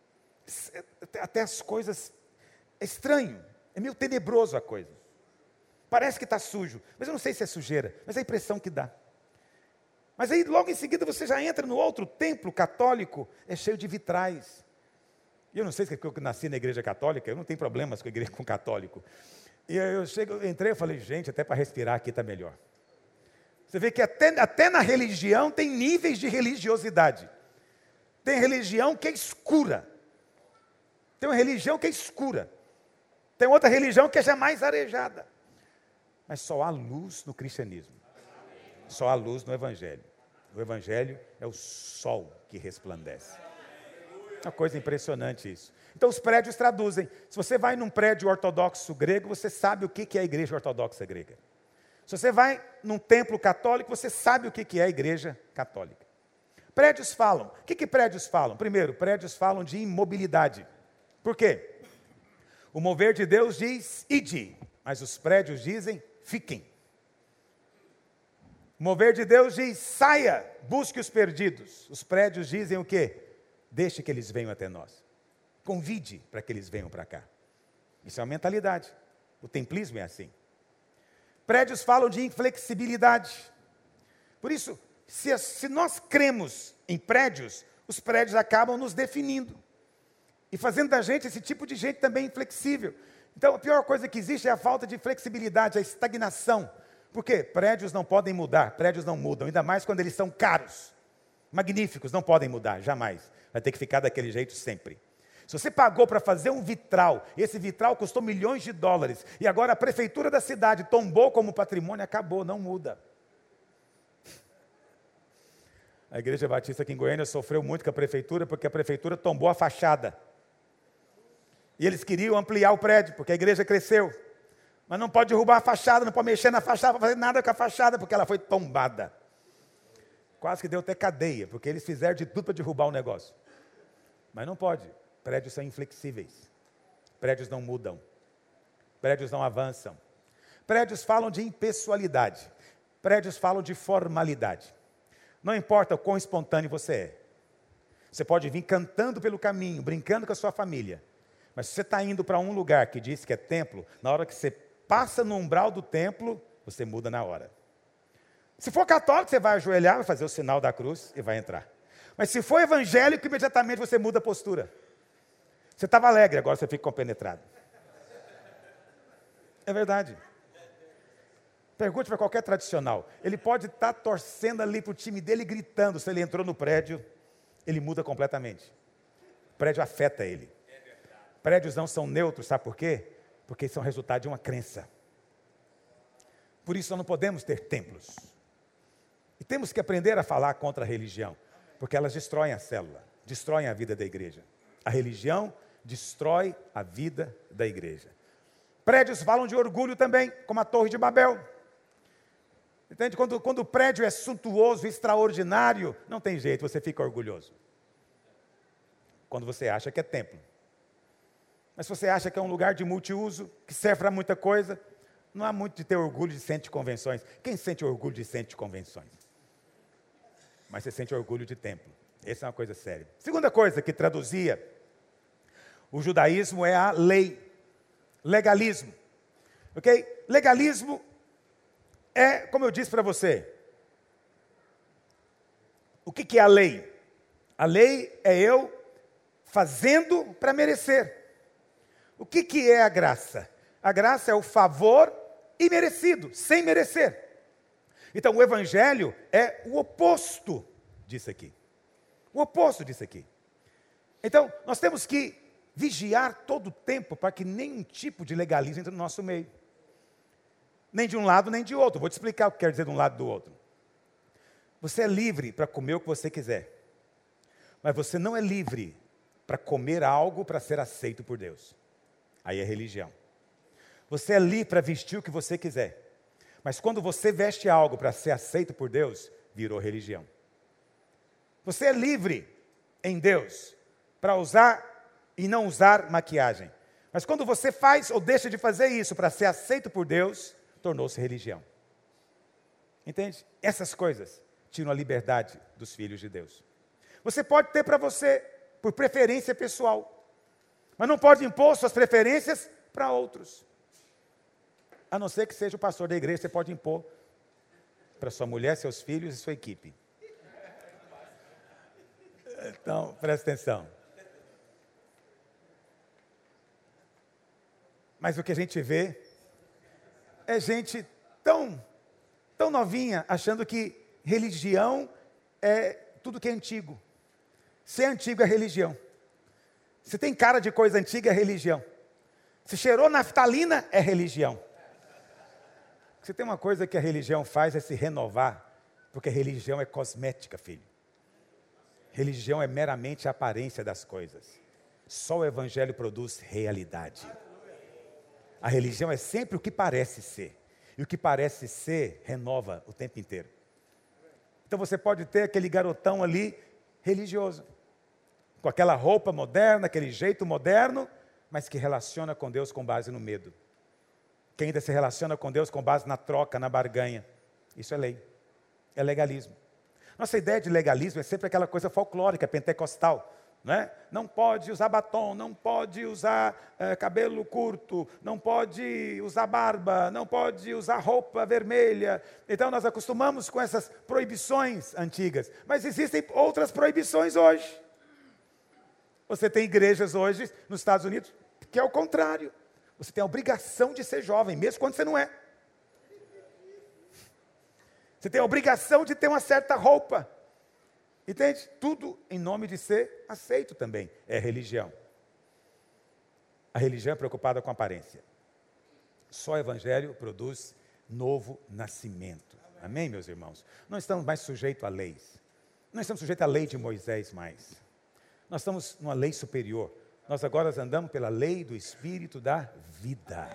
até as coisas, é estranho, é meio tenebroso a coisa. Parece que está sujo, mas eu não sei se é sujeira, mas é a impressão que dá. Mas aí logo em seguida você já entra no outro templo católico, é cheio de vitrais. E eu não sei se eu nasci na igreja católica, eu não tenho problemas com a igreja com católico. E eu, chego, eu entrei e falei, gente, até para respirar aqui está melhor. Você vê que até, até na religião tem níveis de religiosidade. Tem religião que é escura. Tem uma religião que é escura. Tem outra religião que é já mais arejada. Mas só há luz no cristianismo. Só há luz no evangelho. O evangelho é o sol que resplandece. É uma coisa impressionante isso. Então os prédios traduzem. Se você vai num prédio ortodoxo grego, você sabe o que é a igreja ortodoxa grega. Se você vai num templo católico, você sabe o que é a igreja católica. Prédios falam. O que, que prédios falam? Primeiro, prédios falam de imobilidade. Por quê? O mover de Deus diz, ide, mas os prédios dizem, fiquem. O mover de Deus diz, saia, busque os perdidos. Os prédios dizem o quê? Deixe que eles venham até nós. Convide para que eles venham para cá. Isso é uma mentalidade. O templismo é assim. Prédios falam de inflexibilidade. Por isso, se, se nós cremos em prédios, os prédios acabam nos definindo. E fazendo da gente esse tipo de gente também inflexível. Então, a pior coisa que existe é a falta de flexibilidade, a estagnação. Por quê? Prédios não podem mudar, prédios não mudam, ainda mais quando eles são caros. Magníficos, não podem mudar, jamais. Vai ter que ficar daquele jeito sempre. Se você pagou para fazer um vitral, esse vitral custou milhões de dólares, e agora a prefeitura da cidade tombou como patrimônio, acabou, não muda. A Igreja Batista aqui em Goiânia sofreu muito com a prefeitura, porque a prefeitura tombou a fachada. E eles queriam ampliar o prédio, porque a igreja cresceu. Mas não pode derrubar a fachada, não pode mexer na fachada, não pode fazer nada com a fachada, porque ela foi tombada. Quase que deu até cadeia, porque eles fizeram de tudo para derrubar o negócio. Mas não pode. Prédios são inflexíveis. Prédios não mudam. Prédios não avançam. Prédios falam de impessoalidade. Prédios falam de formalidade. Não importa o quão espontâneo você é. Você pode vir cantando pelo caminho, brincando com a sua família. Mas se você está indo para um lugar que diz que é templo, na hora que você passa no umbral do templo, você muda na hora. Se for católico, você vai ajoelhar, vai fazer o sinal da cruz e vai entrar. Mas se for evangélico, imediatamente você muda a postura. Você estava alegre, agora você fica compenetrado. É verdade. Pergunte para qualquer tradicional. Ele pode estar torcendo ali para o time dele, gritando. Se ele entrou no prédio, ele muda completamente. O prédio afeta ele. Prédios não são neutros, sabe por quê? Porque são resultado de uma crença. Por isso nós não podemos ter templos. E temos que aprender a falar contra a religião, porque elas destroem a célula, destroem a vida da igreja. A religião destrói a vida da igreja. Prédios falam de orgulho também, como a Torre de Babel. Entende? Quando, quando o prédio é suntuoso, extraordinário, não tem jeito, você fica orgulhoso. Quando você acha que é templo. Mas se você acha que é um lugar de multiuso, que serve para muita coisa, não há muito de ter orgulho de centro de convenções. Quem sente orgulho de centro de convenções? Mas você sente orgulho de templo. Essa é uma coisa séria. Segunda coisa que traduzia o judaísmo é a lei. Legalismo. Ok? Legalismo é, como eu disse para você, o que, que é a lei? A lei é eu fazendo para merecer. O que, que é a graça? A graça é o favor imerecido, sem merecer. Então, o evangelho é o oposto disso aqui. O oposto disso aqui. Então, nós temos que vigiar todo o tempo para que nenhum tipo de legalismo entre no nosso meio. Nem de um lado, nem de outro. Vou te explicar o que quer dizer de um lado e do outro. Você é livre para comer o que você quiser. Mas você não é livre para comer algo para ser aceito por Deus. Aí é religião. Você é livre para vestir o que você quiser. Mas quando você veste algo para ser aceito por Deus, virou religião. Você é livre em Deus para usar e não usar maquiagem. Mas quando você faz ou deixa de fazer isso para ser aceito por Deus, tornou-se religião. Entende? Essas coisas tiram a liberdade dos filhos de Deus. Você pode ter para você, por preferência pessoal, mas não pode impor suas preferências para outros. A não ser que seja o pastor da igreja, você pode impor para sua mulher, seus filhos e sua equipe. Então, presta atenção. Mas o que a gente vê é gente tão, tão novinha, achando que religião é tudo que é antigo. Se é antigo é religião. Se tem cara de coisa antiga é religião. Se cheirou naftalina é religião. Se tem uma coisa que a religião faz é se renovar, porque religião é cosmética, filho. Religião é meramente a aparência das coisas. Só o evangelho produz realidade. A religião é sempre o que parece ser. E o que parece ser renova o tempo inteiro. Então você pode ter aquele garotão ali religioso, com aquela roupa moderna, aquele jeito moderno, mas que relaciona com Deus com base no medo. Que ainda se relaciona com Deus com base na troca, na barganha. Isso é lei. É legalismo. Nossa ideia de legalismo é sempre aquela coisa folclórica, pentecostal. Não é? Não pode usar batom, não pode usar é, cabelo curto, não pode usar barba, não pode usar roupa vermelha. Então nós acostumamos com essas proibições antigas. Mas existem outras proibições hoje. Você tem igrejas hoje nos Estados Unidos que é o contrário. Você tem a obrigação de ser jovem, mesmo quando você não é. Você tem a obrigação de ter uma certa roupa. Entende? Tudo em nome de ser aceito também. É religião. A religião é preocupada com a aparência. Só o evangelho produz novo nascimento. Amém, meus irmãos? Não estamos mais sujeitos a leis. Não estamos sujeitos à lei de Moisés mais. Nós estamos numa lei superior. Nós agora andamos pela lei do Espírito da vida.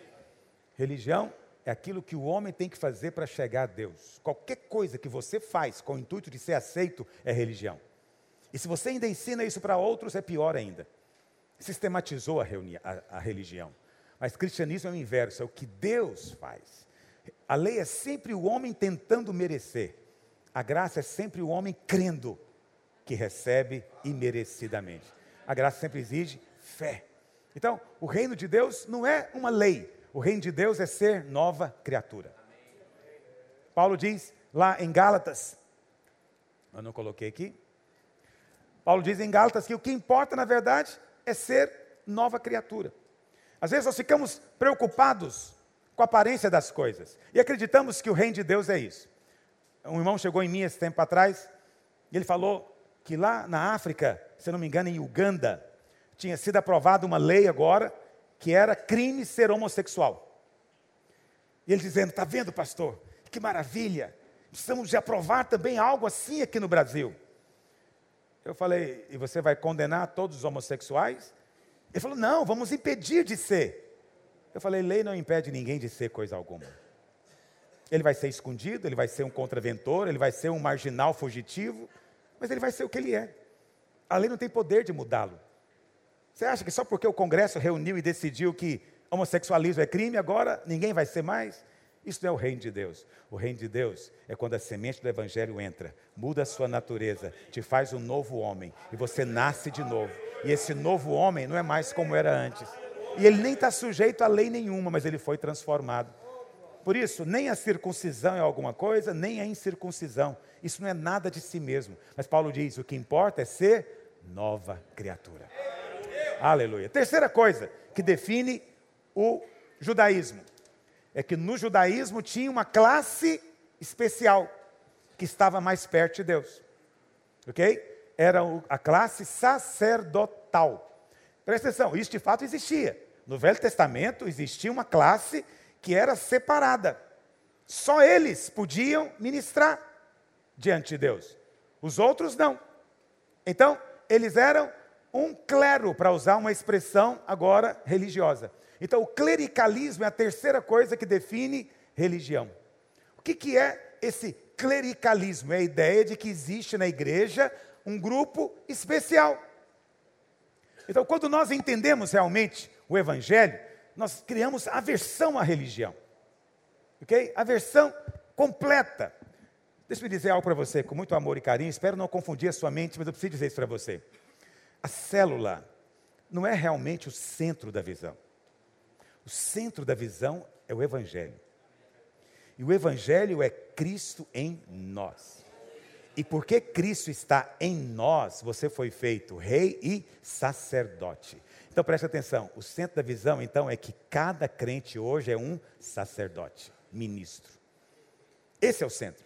Religião é aquilo que o homem tem que fazer para chegar a Deus. Qualquer coisa que você faz com o intuito de ser aceito é religião. E se você ainda ensina isso para outros, é pior ainda. Sistematizou a, reuni- a, a religião. Mas cristianismo é o inverso, é o que Deus faz. A lei é sempre o homem tentando merecer. A graça é sempre o homem crendo que recebe imerecidamente. A graça sempre exige fé. Então, o reino de Deus não é uma lei. O reino de Deus é ser nova criatura. Paulo diz lá em Gálatas, eu não coloquei aqui. Paulo diz em Gálatas que o que importa na verdade é ser nova criatura. Às vezes nós ficamos preocupados com a aparência das coisas e acreditamos que o reino de Deus é isso. Um irmão chegou em mim esse tempo atrás e ele falou que lá na África, se não me engano em Uganda, tinha sido aprovada uma lei agora que era crime ser homossexual. E ele dizendo, está vendo, pastor, que maravilha, precisamos de aprovar também algo assim aqui no Brasil. Eu falei, e você vai condenar todos os homossexuais? Ele falou, não, vamos impedir de ser. Eu falei, lei não impede ninguém de ser coisa alguma. Ele vai ser escondido, ele vai ser um contraventor, ele vai ser um marginal fugitivo, mas ele vai ser o que ele é. A lei não tem poder de mudá-lo. Você acha que só porque o Congresso reuniu e decidiu que homossexualismo é crime, agora ninguém vai ser mais? Isso não é o reino de Deus. O reino de Deus é quando a semente do Evangelho entra, muda a sua natureza, te faz um novo homem, e você nasce de novo. E esse novo homem não é mais como era antes. E ele nem está sujeito a lei nenhuma, mas ele foi transformado. Por isso, nem a circuncisão é alguma coisa, nem a incircuncisão. Isso não é nada de si mesmo. Mas Paulo diz, o que importa é ser nova criatura. Aleluia. Terceira coisa que define o judaísmo. É que no judaísmo tinha uma classe especial que estava mais perto de Deus. Ok? Era a classe sacerdotal. Presta atenção, isso de fato existia. No Velho Testamento existia uma classe que era separada. Só eles podiam ministrar diante de Deus. Os outros não. Então, eles eram um clero, para usar uma expressão agora religiosa. Então, o clericalismo é a terceira coisa que define religião. O que, que é esse clericalismo? É a ideia de que existe na igreja um grupo especial. Então, quando nós entendemos realmente o Evangelho, nós criamos aversão à religião. Ok? Aversão completa. Deixa eu dizer algo para você, com muito amor e carinho. Espero não confundir a sua mente, mas eu preciso dizer isso para você. A célula não é realmente o centro da visão. O centro da visão é o Evangelho. E o Evangelho é Cristo em nós. E porque Cristo está em nós, você foi feito rei e sacerdote. Então preste atenção, o centro da visão então é que cada crente hoje é um sacerdote, ministro. Esse é o centro.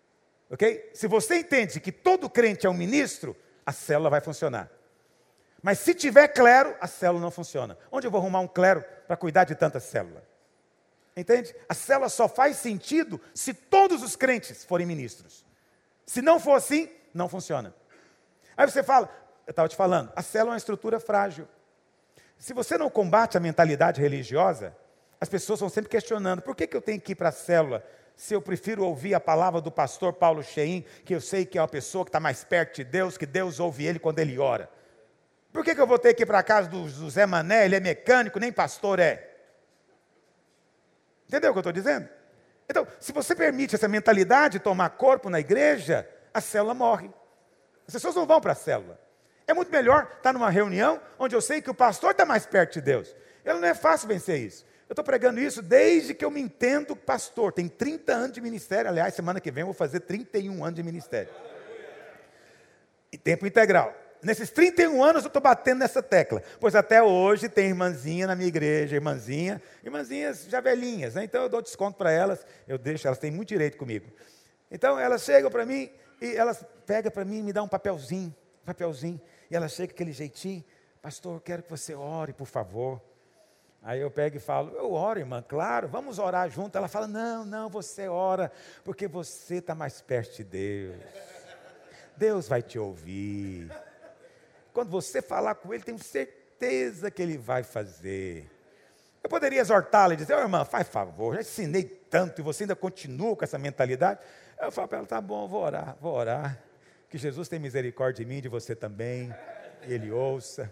Ok? Se você entende que todo crente é um ministro, a célula vai funcionar. Mas se tiver clero, a célula não funciona. Onde eu vou arrumar um clero para cuidar de tanta célula? Entende? A célula só faz sentido se todos os crentes forem ministros. Se não for assim, não funciona. Aí você fala, eu estava te falando, a célula é uma estrutura frágil. Se você não combate a mentalidade religiosa, as pessoas vão sempre questionando, por que, que eu tenho que ir para a célula se eu prefiro ouvir a palavra do pastor Paulo Cheim, que eu sei que é uma pessoa que está mais perto de Deus, que Deus ouve ele quando ele ora? Por que, que eu vou ter que ir para a casa do, do Zé Mané, ele é mecânico, nem pastor é? Entendeu o que eu estou dizendo? Então, se você permite essa mentalidade tomar corpo na igreja, a célula morre. As pessoas não vão para a célula. É muito melhor estar numa reunião onde eu sei que o pastor está mais perto de Deus. Ele não é fácil vencer isso. Eu estou pregando isso desde que eu me entendo pastor. Tem trinta anos de ministério. Aliás, semana que vem eu vou fazer trinta e um anos de ministério. E tempo integral. Nesses trinta e um anos eu estou batendo nessa tecla. Pois até hoje tem irmãzinha na minha igreja, irmãzinha, irmãzinhas já velhinhas, né? Então eu dou desconto para elas, eu deixo, elas têm muito direito comigo. Então elas chegam para mim e elas pegam para mim e me dão um papelzinho, um papelzinho. E ela chega com aquele jeitinho, pastor, eu quero que você ore, por favor. Aí eu pego e falo, eu oro, irmã, claro, vamos orar junto. Ela fala, não, não, você ora, porque você está mais perto de Deus. Deus vai te ouvir. Quando você falar com Ele, tenho certeza que Ele vai fazer. Eu poderia exortá-la e dizer, ô irmã, faz favor, já ensinei tanto e você ainda continua com essa mentalidade. Eu falo para ela, tá bom, vou orar, vou orar. Que Jesus tenha misericórdia de mim, de você também. Ele ouça.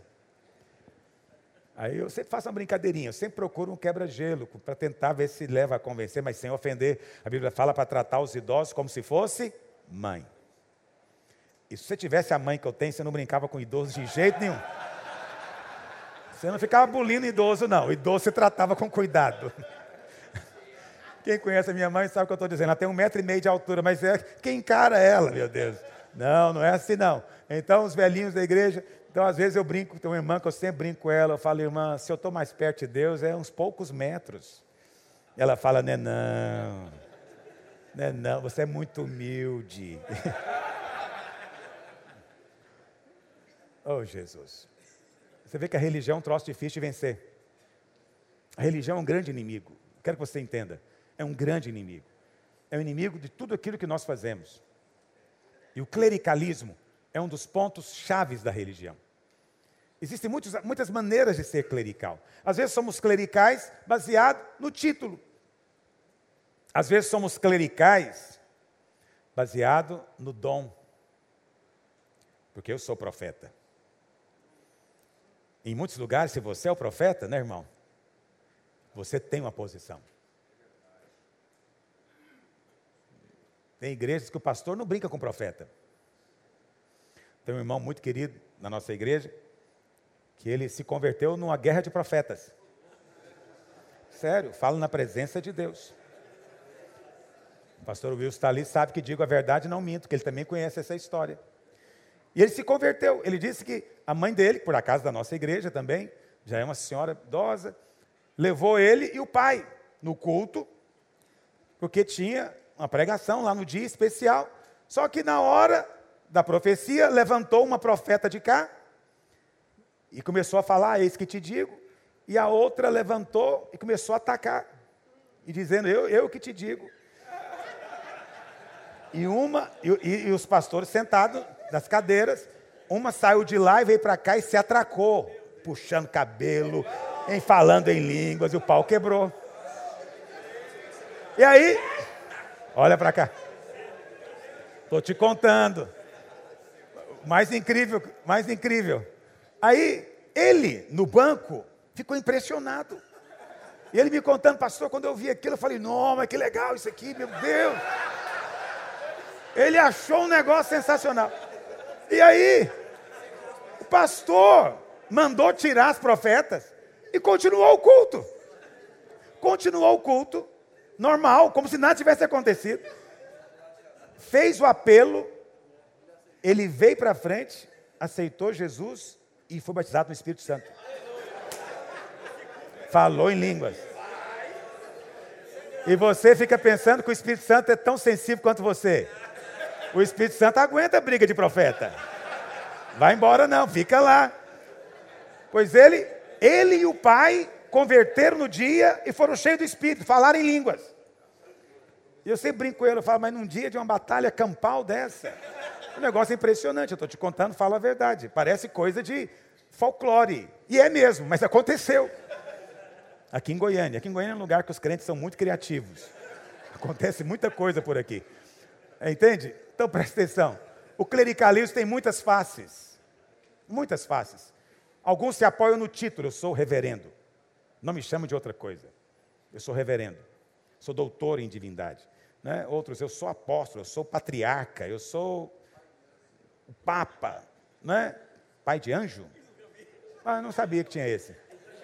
Aí eu sempre faço uma brincadeirinha, eu sempre procuro um quebra-gelo para tentar ver se leva a convencer, mas sem ofender. A Bíblia fala para tratar os idosos como se fosse mãe. E se você tivesse a mãe que eu tenho, você não brincava com idoso de jeito nenhum. Você não ficava bulindo idoso, não. O idoso você tratava com cuidado. Quem conhece a minha mãe sabe o que eu estou dizendo. Ela tem um metro e meio de altura, mas é quem encara ela, meu Deus. Não, não é assim não. Então, os velhinhos da igreja, então às vezes eu brinco, tem uma irmã que eu sempre brinco com ela, eu falo, irmã, se eu estou mais perto de Deus, é uns poucos metros. Ela fala, não é não, não é não, você é muito humilde. Oh, Jesus. Você vê que a religião é um troço difícil de vencer. A religião é um grande inimigo. Quero que você entenda. É um grande inimigo. É um inimigo de tudo aquilo que nós fazemos. E o clericalismo é um dos pontos chaves da religião. Existem muitos, muitas maneiras de ser clerical. Às vezes somos clericais baseado no título. Às vezes somos clericais baseado no dom. Porque eu sou profeta. Em muitos lugares, se você é o profeta, né, irmão? Você tem uma posição. Tem igrejas que o pastor não brinca com o profeta. Tem um irmão muito querido na nossa igreja, que ele se converteu numa guerra de profetas. Sério, falo na presença de Deus. O pastor Wilson está ali, sabe que digo a verdade e não minto, que ele também conhece essa história. E ele se converteu. Ele disse que a mãe dele, por acaso da nossa igreja também, já é uma senhora idosa, levou ele e o pai no culto, porque tinha uma pregação lá no dia especial. Só que na hora da profecia, levantou uma profeta de cá e começou a falar, eis que te digo, e a outra levantou e começou a atacar, e dizendo, eu, eu que te digo. E uma, e, e, e os pastores sentados das cadeiras, uma saiu de lá e veio para cá e se atracou, puxando cabelo, em falando em línguas, e o pau quebrou. E aí, olha para cá, estou te contando, mais incrível, mais incrível, aí ele no banco ficou impressionado, e ele me contando, pastor, quando eu vi aquilo, eu falei, não, mas que legal isso aqui, meu Deus, ele achou um negócio sensacional. E aí, o pastor mandou tirar as profetas e continuou o culto. Continuou o culto, normal, como se nada tivesse acontecido. Fez o apelo, ele veio para frente, aceitou Jesus e foi batizado no Espírito Santo. Falou em línguas. E você fica pensando que o Espírito Santo é tão sensível quanto você. O Espírito Santo aguenta a briga de profeta. Vai embora não, fica lá. Pois ele, ele e o pai converteram no dia e foram cheios do Espírito, falaram em línguas. E eu sempre brinco com ele, eu falo, mas num dia de uma batalha campal dessa, um negócio impressionante, eu estou te contando, falo a verdade. Parece coisa de folclore. E é mesmo, mas aconteceu. Aqui em Goiânia. Aqui em Goiânia é um lugar que os crentes são muito criativos. Acontece muita coisa por aqui. Entende? Então presta atenção. O clericalismo tem muitas faces. Muitas faces. Alguns se apoiam no título, eu sou reverendo. Não me chamam de outra coisa. Eu sou reverendo. Sou doutor em divindade. Né? Outros, eu sou apóstolo, eu sou patriarca, eu sou o papa. Né? Pai de anjo? Ah, eu não sabia que tinha esse.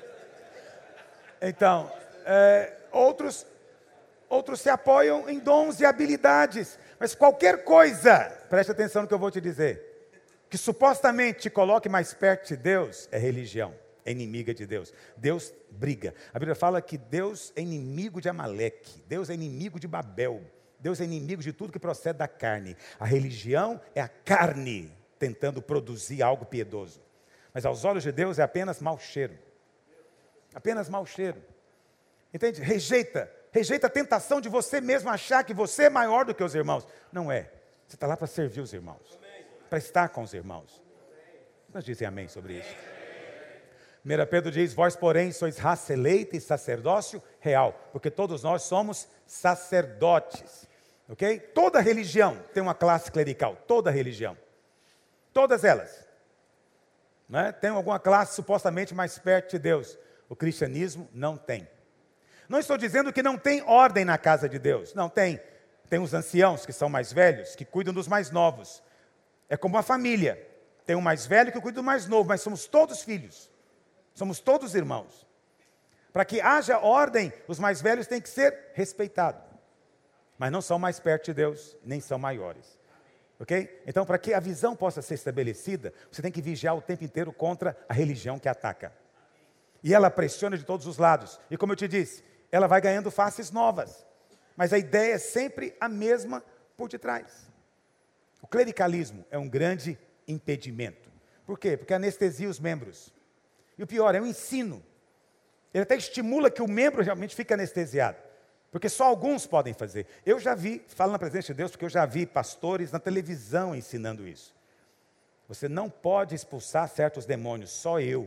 Então, é, outros, outros se apoiam em dons e habilidades. Mas qualquer coisa, preste atenção no que eu vou te dizer, que supostamente te coloque mais perto de Deus, é religião, é inimiga de Deus. Deus briga. A Bíblia fala que Deus é inimigo de Amaleque, Deus é inimigo de Babel, Deus é inimigo de tudo que procede da carne. A religião é a carne tentando produzir algo piedoso. Mas aos olhos de Deus é apenas mau cheiro. Apenas mau cheiro. Entende? Rejeita. Rejeita a tentação de você mesmo achar que você é maior do que os irmãos. Não é. Você está lá para servir os irmãos. para estar com os irmãos. Nós dizem amém sobre isso. primeira Pedro diz, vós porém sois raça eleita e sacerdócio real, porque todos nós somos sacerdotes, ok? Toda religião tem uma classe clerical, toda religião, todas elas, né? Tem alguma classe supostamente mais perto de Deus, o cristianismo não tem. Não estou dizendo que não tem ordem na casa de Deus, não tem, tem os anciãos que são mais velhos, que cuidam dos mais novos, é como uma família, tem um mais velho que cuida do mais novo, mas somos todos filhos. Somos todos irmãos. Para que haja ordem, os mais velhos têm que ser respeitados. Mas não são mais perto de Deus, nem são maiores. Ok? Então, para que a visão possa ser estabelecida, você tem que vigiar o tempo inteiro contra a religião que ataca. E ela pressiona de todos os lados. E como eu te disse, ela vai ganhando faces novas. Mas a ideia é sempre a mesma por detrás. O clericalismo é um grande impedimento. Por quê? Porque anestesia os membros. E o pior, é um ensino. Ele até estimula que o membro realmente fique anestesiado. Porque só alguns podem fazer. Eu já vi, falo na presença de Deus, porque eu já vi pastores na televisão ensinando isso. Você não pode expulsar certos demônios, só eu.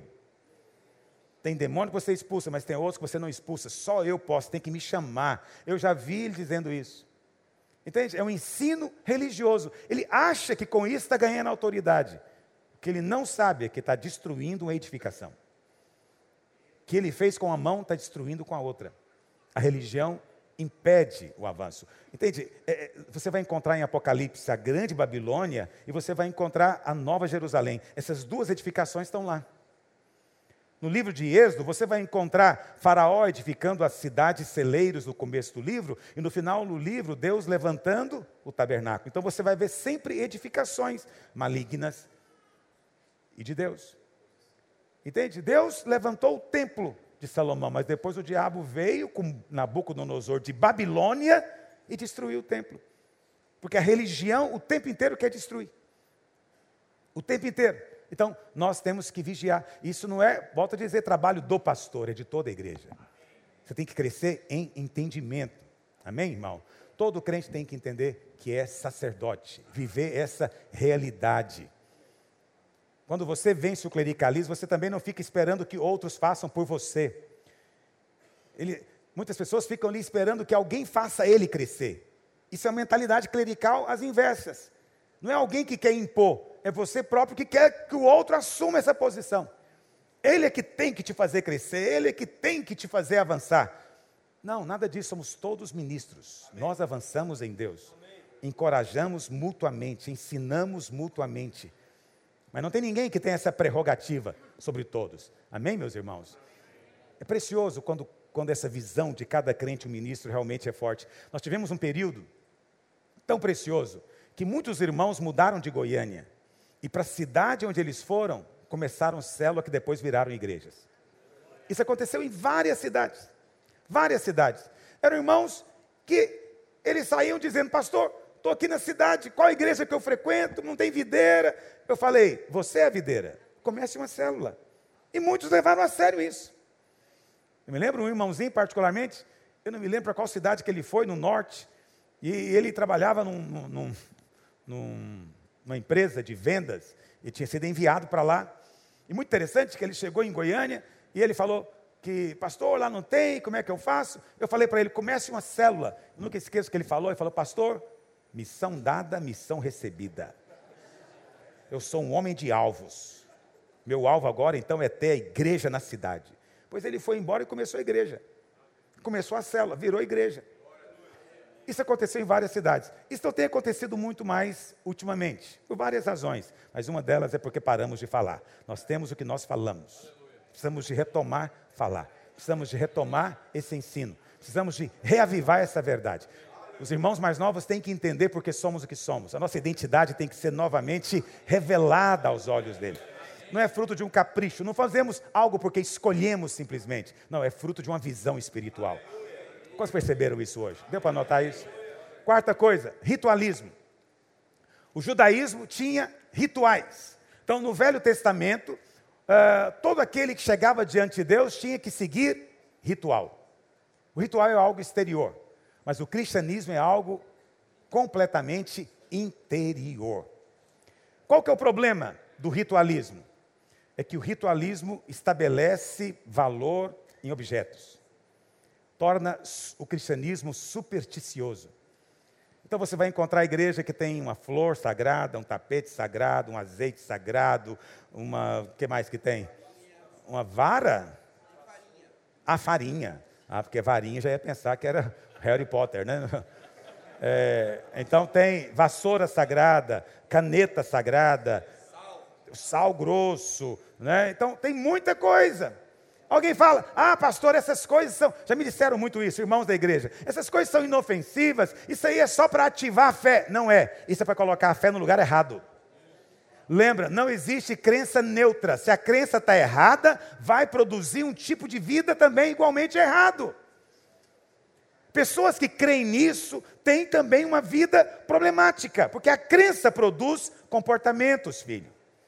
Tem demônio que você expulsa, mas tem outros que você não expulsa. Só eu posso, tem que me chamar. Eu já vi ele dizendo isso. Entende? É um ensino religioso. Ele acha que com isso está ganhando autoridade. O que ele não sabe é que está destruindo uma edificação. O que ele fez com a mão está destruindo com a outra. A religião impede o avanço. Entende? É, você vai encontrar em Apocalipse a grande Babilônia e você vai encontrar a Nova Jerusalém. Essas duas edificações estão lá. No livro de Êxodo, você vai encontrar Faraó edificando as cidades celeiros no começo do livro, e no final do livro, Deus levantando o tabernáculo. Então você vai ver sempre edificações malignas e de Deus. Entende? Deus levantou o templo de Salomão, mas depois o diabo veio com Nabucodonosor de Babilônia e destruiu o templo. Porque a religião o tempo inteiro quer destruir. O tempo inteiro. Então, nós temos que vigiar. Isso não é, volto a dizer, trabalho do pastor, é de toda a igreja. Você tem que crescer em entendimento. Amém, irmão? Todo crente tem que entender que é sacerdote, viver essa realidade. Quando você vence o clericalismo, você também não fica esperando que outros façam por você. Ele, muitas pessoas ficam ali esperando que alguém faça ele crescer. Isso é uma mentalidade clerical às inversas. Não é alguém que quer impor, é você próprio que quer que o outro assuma essa posição. Ele é que tem que te fazer crescer, ele é que tem que te fazer avançar. Não, nada disso, somos todos ministros. Amém. Nós avançamos em Deus. Amém. Encorajamos mutuamente, ensinamos mutuamente. Mas não tem ninguém que tenha essa prerrogativa sobre todos. Amém, meus irmãos? É precioso quando, quando essa visão de cada crente, um ministro, realmente é forte. Nós tivemos um período tão precioso que muitos irmãos mudaram de Goiânia. E para a cidade onde eles foram, começaram célula que depois viraram igrejas. Isso aconteceu em várias cidades. Várias cidades. Eram irmãos que eles saíam dizendo, pastor, estou aqui na cidade, qual a igreja que eu frequento? Não tem videira. Eu falei, você é a videira. Comece uma célula. E muitos levaram a sério isso. Eu me lembro um irmãozinho particularmente, eu não me lembro para qual cidade que ele foi, no norte, e ele trabalhava num, num, num, numa empresa de vendas, e tinha sido enviado para lá. E muito interessante que ele chegou em Goiânia, e ele falou que, pastor, lá não tem, como é que eu faço? Eu falei para ele, comece uma célula. Eu nunca esqueço o que ele falou, ele falou, pastor, missão dada, missão recebida. Eu sou um homem de alvos. Meu alvo agora, então, é ter a igreja na cidade. Pois ele foi embora e começou a igreja. Começou a célula, virou igreja. Isso aconteceu em várias cidades. Isso tem acontecido muito mais ultimamente, por várias razões. Mas uma delas é porque paramos de falar. Nós temos o que nós falamos. Precisamos de retomar, falar. Precisamos de retomar esse ensino. Precisamos de reavivar essa verdade. Os irmãos mais novos têm que entender porque somos o que somos. A nossa identidade tem que ser novamente revelada aos olhos dele. Não é fruto de um capricho. Não fazemos algo porque escolhemos simplesmente. Não, é fruto de uma visão espiritual. Quantos perceberam isso hoje? Deu para notar isso? Quarta coisa, ritualismo. O judaísmo tinha rituais. Então, no Velho Testamento, uh, todo aquele que chegava diante de Deus tinha que seguir ritual. O ritual é algo exterior. Mas o cristianismo é algo completamente interior. Qual que é o problema do ritualismo? É que o ritualismo estabelece valor em objetos. Torna o cristianismo supersticioso. Então você vai encontrar a igreja que tem uma flor sagrada, um tapete sagrado, um azeite sagrado, uma... o que mais que tem? Uma vara? A farinha. Ah, porque varinha já ia pensar que era Harry Potter, né? É, então tem vassoura sagrada, caneta sagrada, sal, sal grosso, né? Então tem muita coisa. Alguém fala, ah, pastor, essas coisas são... Já me disseram muito isso, irmãos da igreja. Essas coisas são inofensivas, isso aí é só para ativar a fé. Não é, isso é para colocar a fé no lugar errado. Lembra, não existe crença neutra. Se a crença está errada, vai produzir um tipo de vida também igualmente errado. Pessoas que creem nisso têm também uma vida problemática, porque a crença produz comportamentos, filho.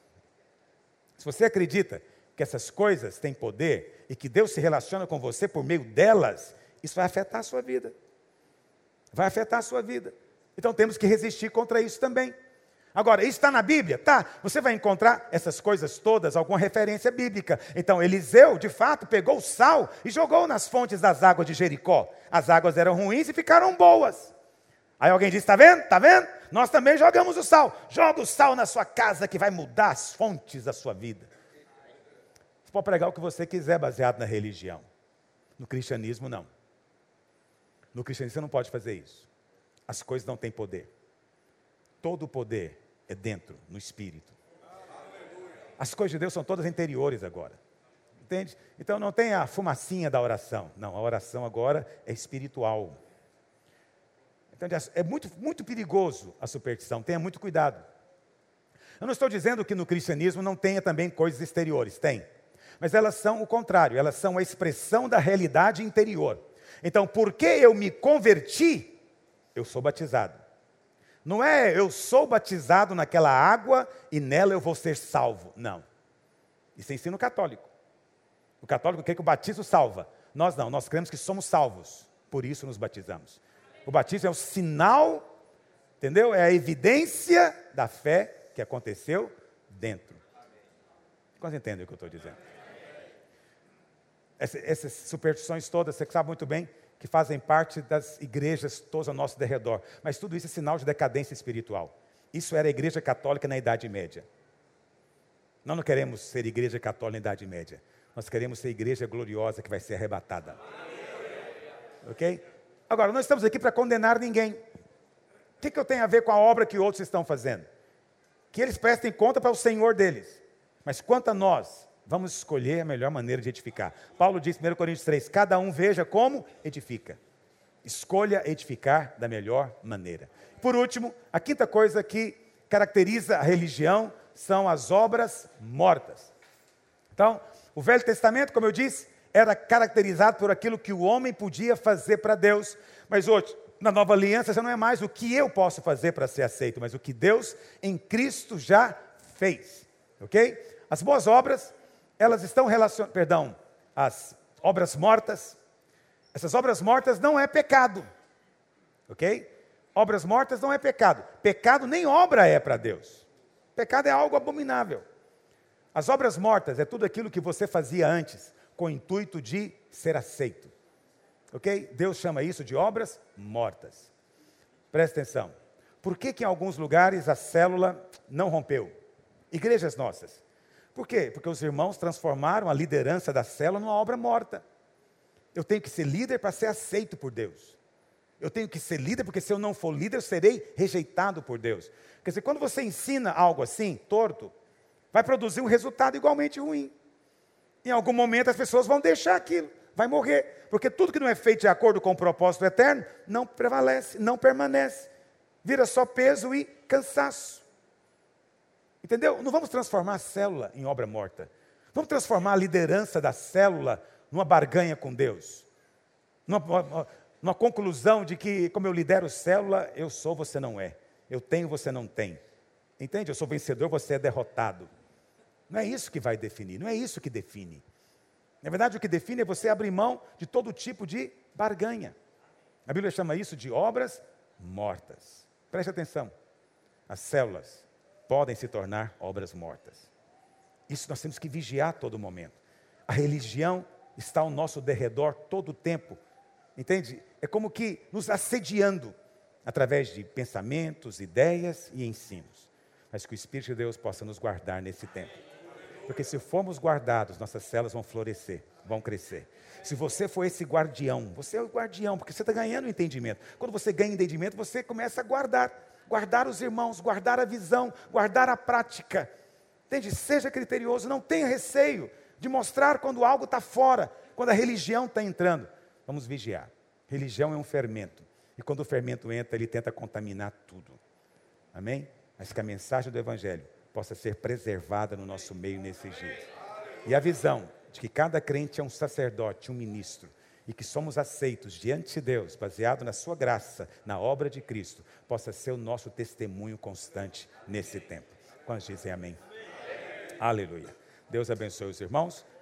Se você acredita que essas coisas têm poder e que Deus se relaciona com você por meio delas, isso vai afetar a sua vida. Vai afetar a sua vida. Então temos que resistir contra isso também. Agora, isso está na Bíblia? Tá. Você vai encontrar essas coisas todas, alguma referência bíblica. Então, Eliseu, de fato, pegou o sal e jogou nas fontes das águas de Jericó. As águas eram ruins e ficaram boas. Aí alguém diz, está vendo? Está vendo? Nós também jogamos o sal. Joga o sal na sua casa que vai mudar as fontes da sua vida. Você pode pregar o que você quiser baseado na religião. No cristianismo, não. No cristianismo, você não pode fazer isso. As coisas não têm poder. Todo o poder é dentro, no Espírito. As coisas de Deus são todas interiores agora. Entende? Então não tem a fumacinha da oração. Não, a oração agora é espiritual. Então é muito, muito perigoso a superstição. Tenha muito cuidado. Eu não estou dizendo que no cristianismo não tenha também coisas exteriores. Tem. Mas elas são o contrário. Elas são a expressão da realidade interior. Então, porque eu me converti, eu sou batizado. Não é eu sou batizado naquela água e nela eu vou ser salvo. Não. Isso é ensino católico. O católico quer que o batismo salva. Nós não, nós cremos que somos salvos. Por isso nos batizamos. O batismo é o sinal, entendeu? É a evidência da fé que aconteceu dentro. Quantos entendem o que eu estou dizendo? Essa, essas superstições todas, você sabe muito bem, que fazem parte das igrejas todas ao nosso derredor. Mas tudo isso é sinal de decadência espiritual. Isso era a igreja católica na Idade Média. Nós não queremos ser igreja católica na Idade Média. Nós queremos ser igreja gloriosa que vai ser arrebatada. Ok? Agora, nós estamos aqui para condenar ninguém. O que, que eu tenho a ver com a obra que outros estão fazendo? Que eles prestem conta para o Senhor deles. Mas quanto a nós, vamos escolher a melhor maneira de edificar. Paulo diz em primeira Coríntios três, cada um veja como edifica. Escolha edificar da melhor maneira. Por último, a quinta coisa que caracteriza a religião são as obras mortas. Então, o Velho Testamento, como eu disse, era caracterizado por aquilo que o homem podia fazer para Deus. Mas hoje, na Nova Aliança, já não é mais o que eu posso fazer para ser aceito, mas o que Deus em Cristo já fez. Ok? As boas obras, elas estão relacionadas, perdão, as obras mortas. Essas obras mortas não é pecado, ok? Obras mortas não é pecado. Pecado nem obra é para Deus. Pecado é algo abominável. As obras mortas é tudo aquilo que você fazia antes, com o intuito de ser aceito, ok? Deus chama isso de obras mortas. Presta atenção. Por que que em alguns lugares a célula não rompeu? Igrejas nossas. Por quê? Porque os irmãos transformaram a liderança da célula numa obra morta. Eu tenho que ser líder para ser aceito por Deus. Eu tenho que ser líder porque se eu não for líder, eu serei rejeitado por Deus. Quer dizer, quando você ensina algo assim, torto, vai produzir um resultado igualmente ruim. Em algum momento as pessoas vão deixar aquilo, vai morrer. Porque tudo que não é feito de acordo com o propósito eterno, não prevalece, não permanece. Vira só peso e cansaço. Entendeu? Não vamos transformar a célula em obra morta. Vamos transformar a liderança da célula numa barganha com Deus. Numa, numa conclusão de que, como eu lidero célula, eu sou, você não é. Eu tenho, você não tem. Entende? Eu sou vencedor, você é derrotado. Não é isso que vai definir, não é isso que define. Na verdade, o que define é você abrir mão de todo tipo de barganha. A Bíblia chama isso de obras mortas. Preste atenção. As células podem se tornar obras mortas. Isso nós temos que vigiar a todo momento. A religião está ao nosso derredor todo o tempo. Entende? É como que nos assediando através de pensamentos, ideias e ensinos. Mas que o Espírito de Deus possa nos guardar nesse tempo. Porque se formos guardados, nossas células vão florescer, vão crescer. Se você for esse guardião, você é o guardião, porque você está ganhando entendimento. Quando você ganha entendimento, você começa a guardar. Guardar os irmãos, guardar a visão, guardar a prática. Entende? Seja criterioso, não tenha receio de mostrar quando algo está fora, quando a religião está entrando. Vamos vigiar. Religião é um fermento. E quando o fermento entra, ele tenta contaminar tudo. Amém? Mas que a mensagem do Evangelho possa ser preservada no nosso meio nesses dias. E a visão de que cada crente é um sacerdote, um ministro, e que somos aceitos diante de Deus, baseado na sua graça, na obra de Cristo, possa ser o nosso testemunho constante nesse tempo. Quantos dizem amém? Aleluia. Deus abençoe os irmãos.